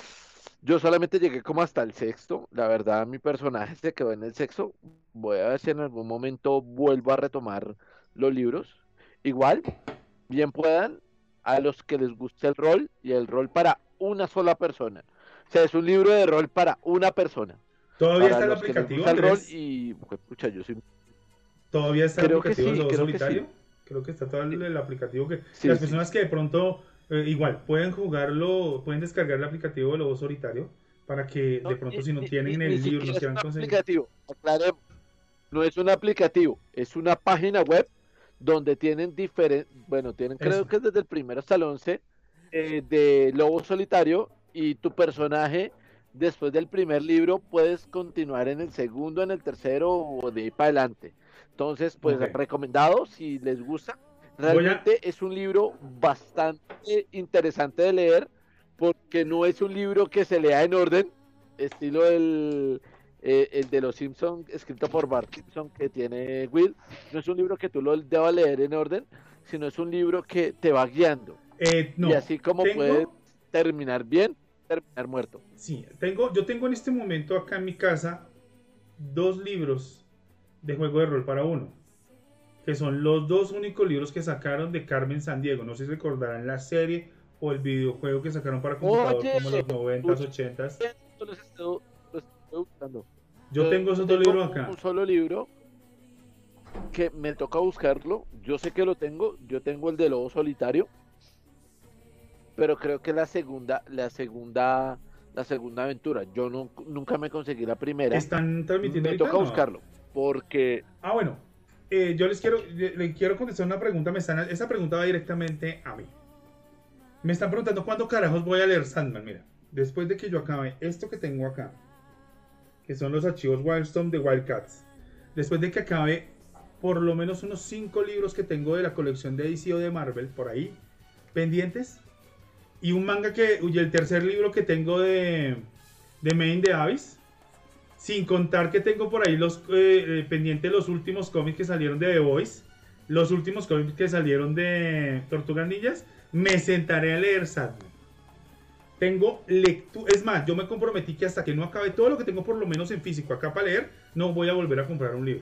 Yo solamente llegué como hasta el 6º. La verdad, mi personaje se quedó en el 6º. Voy a ver si en algún momento vuelvo a retomar los libros. Igual, bien puedan, a los que les guste el rol y el rol para una sola persona. O sea, es un libro de rol para una persona. ¿Todavía para está el los que les aplicativo, gusta el rol Andrés? y, pues, pucha, yo soy... ¿Todavía está el Creo que aplicativo sí, de Lobo creo que Solitario? sí. Creo que está todo el aplicativo que... Sí, las sí. personas que de pronto, igual, pueden jugarlo, pueden descargar el aplicativo de Lobo Solitario para que de pronto si no tienen el libro, no quieran conseguir. Aplicativo, aclaremos. No es un aplicativo, es una página web donde tienen diferentes, bueno, tienen creo Eso. que desde el primero hasta el 11 de Lobo Solitario, y tu personaje después del primer libro puedes continuar en el segundo, en el tercero o de ahí para adelante. Entonces, pues Ok. recomendado si les gusta. Realmente es un libro bastante interesante de leer porque no es un libro que se lea en orden, estilo el de los Simpsons, escrito por Bart Simpson, que tiene Will. No es un libro que tú lo debas leer en orden, sino es un libro que te va guiando. No, Y así como puedes terminar bien, terminar muerto. Sí, yo tengo en este momento acá en mi casa 2 libros de juego de rol para uno, que son los 2 únicos libros que sacaron de Carmen Sandiego. No sé si recordarán la serie o el videojuego que sacaron para computador como los 90s, 80s. Los estoy buscando. Yo tengo esos 2 libros acá. Un solo libro que me toca buscarlo. Yo sé que lo tengo. Yo tengo el de Lobo Solitario. Pero creo que la segunda aventura. Yo nunca me conseguí la primera. ¿Están transmitiendo Me ahorita? toca No. buscarlo. Porque... Ah, bueno. Yo le quiero contestar una pregunta. Esa pregunta va directamente a mí. Me están preguntando cuándo carajos voy a leer Sandman. Mira, después de que yo acabe esto que tengo acá, que son los archivos Wildstorm de Wildcats, después de que acabe por lo menos unos 5 libros que tengo de la colección de DC o de Marvel por ahí pendientes, y un manga y el tercer libro que tengo de Main the Abyss, sin contar que tengo por ahí los pendientes los últimos cómics que salieron de The Boys, los últimos cómics que salieron de Tortugas Ninjas, me sentaré a leer Sandman. Tengo lectura, es más, yo me comprometí que hasta que no acabe todo lo que tengo por lo menos en físico acá para leer, no voy a volver a comprar un libro.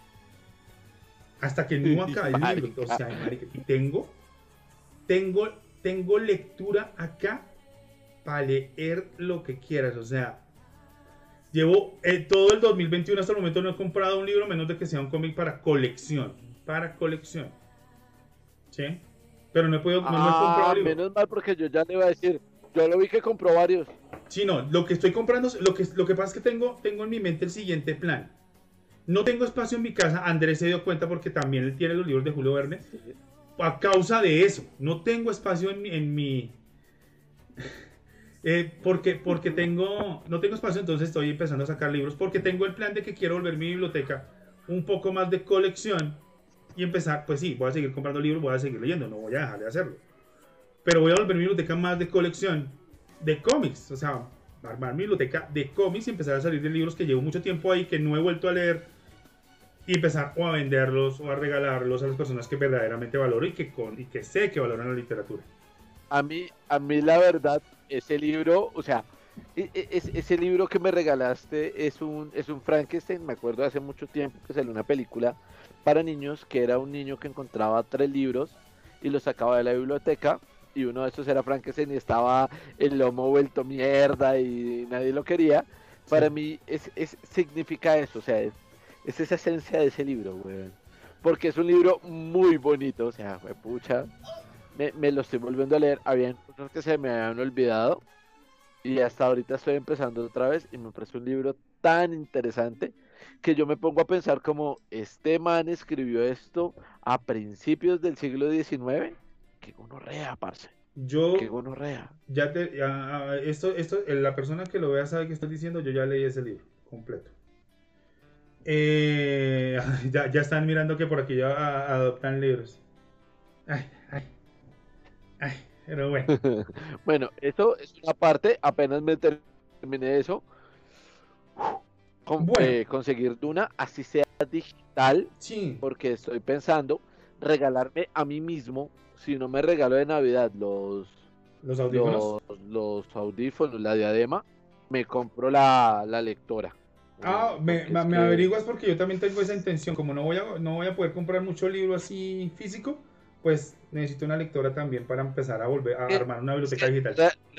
Hasta que no acabe el libro. O sea, marica, y tengo tengo lectura acá para leer lo que quieras. O sea, llevo todo el 2021 hasta el momento no he comprado un libro menos de que sea un cómic para colección. Para colección. ¿Sí? Pero no he podido, no he comprado libro. Menos mal, porque yo ya le iba a decir, yo lo vi que compró varios. Sí, no, lo que estoy comprando, lo que pasa es que tengo en mi mente el siguiente plan. No tengo espacio en mi casa, Andrés se dio cuenta porque también él tiene los libros de Julio Verne. A causa de eso, no tengo espacio en mi porque no tengo espacio, entonces estoy empezando a sacar libros porque tengo el plan de que quiero volver mi biblioteca un poco más de colección y empezar, pues sí, voy a seguir comprando libros, voy a seguir leyendo, no voy a dejar de hacerlo. Pero voy a volver mi biblioteca más de colección de cómics, o sea, armar mi biblioteca de cómics y empezar a salir de libros que llevo mucho tiempo ahí, que no he vuelto a leer, y empezar o a venderlos o a regalarlos a las personas que verdaderamente valoro y que sé que valoran la literatura. A mí la verdad, ese libro, o sea, ese libro que me regalaste es un Frankenstein. Me acuerdo hace mucho tiempo que salió una película para niños que era un niño que encontraba 3 libros y los sacaba de la biblioteca, y uno de estos era Frankenstein y estaba el lomo vuelto mierda y nadie lo quería. Para mí significa eso, o sea, es esa esencia de ese libro, güey. Porque es un libro muy bonito, o sea, pucha, me lo estoy volviendo a leer. Habían cosas que se me habían olvidado y hasta ahorita estoy empezando otra vez y me parece un libro tan interesante que yo me pongo a pensar como, este man escribió esto a principios del siglo XIX. Qué gonorrea, parce. Qué gonorrea. La persona que lo vea sabe que estoy diciendo, yo ya leí ese libro completo. Ya están mirando que por aquí ya adoptan libros. Pero bueno. Bueno, eso es una parte, apenas me terminé eso. Conseguir Duna, así sea digital, sí. Porque estoy pensando regalarme a mí mismo, si no me regalo de Navidad los audífonos, los audífonos, la diadema, me compro la lectora. Me averiguas, porque yo también tengo esa intención. Como no voy a poder comprar mucho libro así físico, pues necesito una lectora también para empezar a volver a armar una biblioteca digital.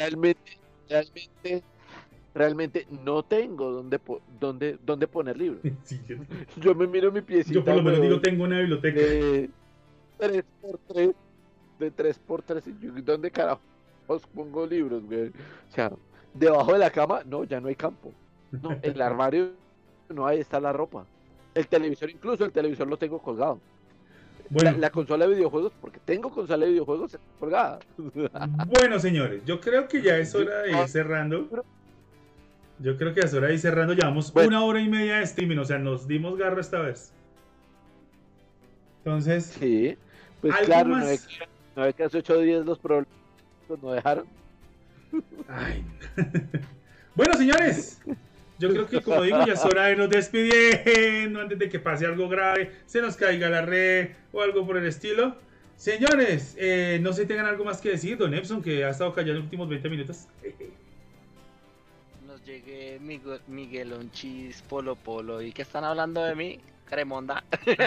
Realmente no tengo dónde poner libros. Sí, yo me miro mi piecita. Yo por lo menos digo, tengo una biblioteca de 3x3, de 3x3. ¿Dónde carajos pongo libros, güey? O sea, debajo de la cama, no, ya no hay campo. No, en el armario, no, ahí está la ropa. El televisor, incluso el televisor lo tengo colgado. Bueno, la consola de videojuegos, porque tengo consola de videojuegos colgada. Bueno, señores, yo creo que ya es hora de ir cerrando. Llevamos 1 hora y media de streaming, o sea, nos dimos garra esta vez. Entonces, sí, pues claro, no es que hace 8 días los problemas no dejaron. Ay. Bueno, señores, yo creo que, como digo, ya es hora de irnos despidiendo antes de que pase algo grave, se nos caiga la red o algo por el estilo. Señores, no sé si tengan algo más que decir, don Epson, que ha estado callado en los últimos 20 minutos. Nos llegue Miguel Onchis, Polo, ¿y qué están hablando de mí? Caremonda.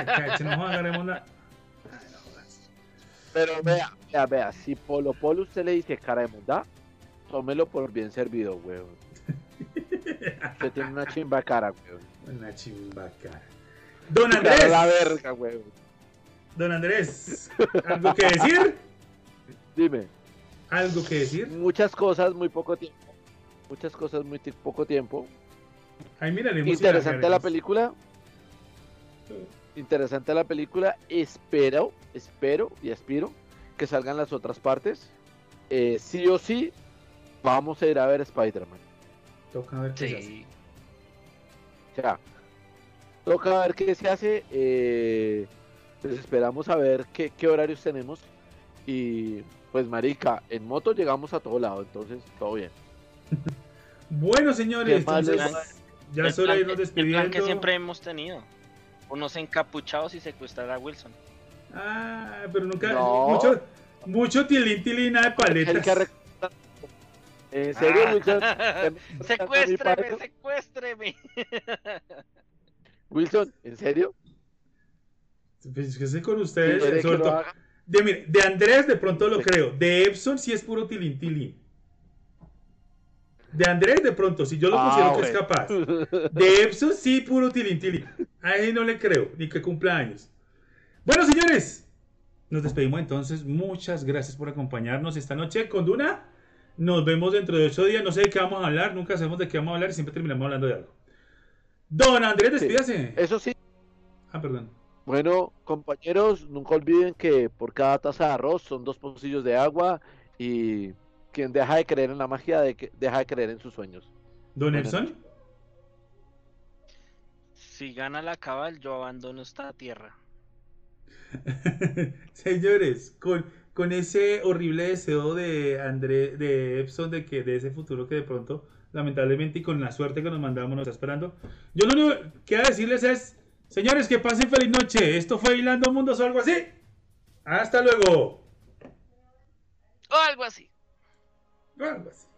Pero vea, si Polo usted le dice Caremonda, tómelo por bien servido, weón. Usted tiene una chimba cara, weón. Una chimba cara. Don Andrés. La verga, weón. Don Andrés, ¿algo que decir? Dime. ¿Algo que decir? Muchas cosas, muy poco tiempo. Ahí miraremos. Interesante la película. Interesante la película. Espero y aspiro que salgan las otras partes. Sí o sí, vamos a ir a ver Spider-Man. Toca ver qué se hace. O sea, toca ver qué se hace. Pues esperamos a ver qué horarios tenemos. Y pues marica, en moto llegamos a todo lado, entonces todo bien. Bueno, señores, entonces ya es hora de irnos despidiendo. El plan que siempre hemos tenido: unos encapuchados y secuestrar a Wilson. Pero nunca, no. mucho tilín de paletas. ¿En serio, Wilson? Secuéstreme. Wilson, ¿en serio? Pues que sé con ustedes, De Andrés de pronto lo creo. De Epson sí es puro tilín. De Andrés de pronto, si yo lo considero que es capaz. De Epson sí puro tilín. A él no le creo, ni que cumpla años. Bueno, señores, nos despedimos entonces. Muchas gracias por acompañarnos esta noche con Duna. Nos vemos dentro de 8 días. No sé de qué vamos a hablar, nunca sabemos de qué vamos a hablar y siempre terminamos hablando de algo. Don Andrés, despídase. Sí, eso sí. Perdón. Bueno, compañeros, nunca olviden que por cada taza de arroz son 2 pocillos de agua y quien deja de creer en la magia deja de creer en sus sueños. Don Nelson. Si gana la cabal, yo abandono esta tierra. Señores, con ese horrible deseo de Epson de ese futuro que de pronto, lamentablemente y con la suerte que nos mandamos, nos está esperando. Yo lo único que quiero decirles es, señores, que pasen feliz noche. Esto fue Hilando Mundos o algo así. Hasta luego. O algo así. Algo así.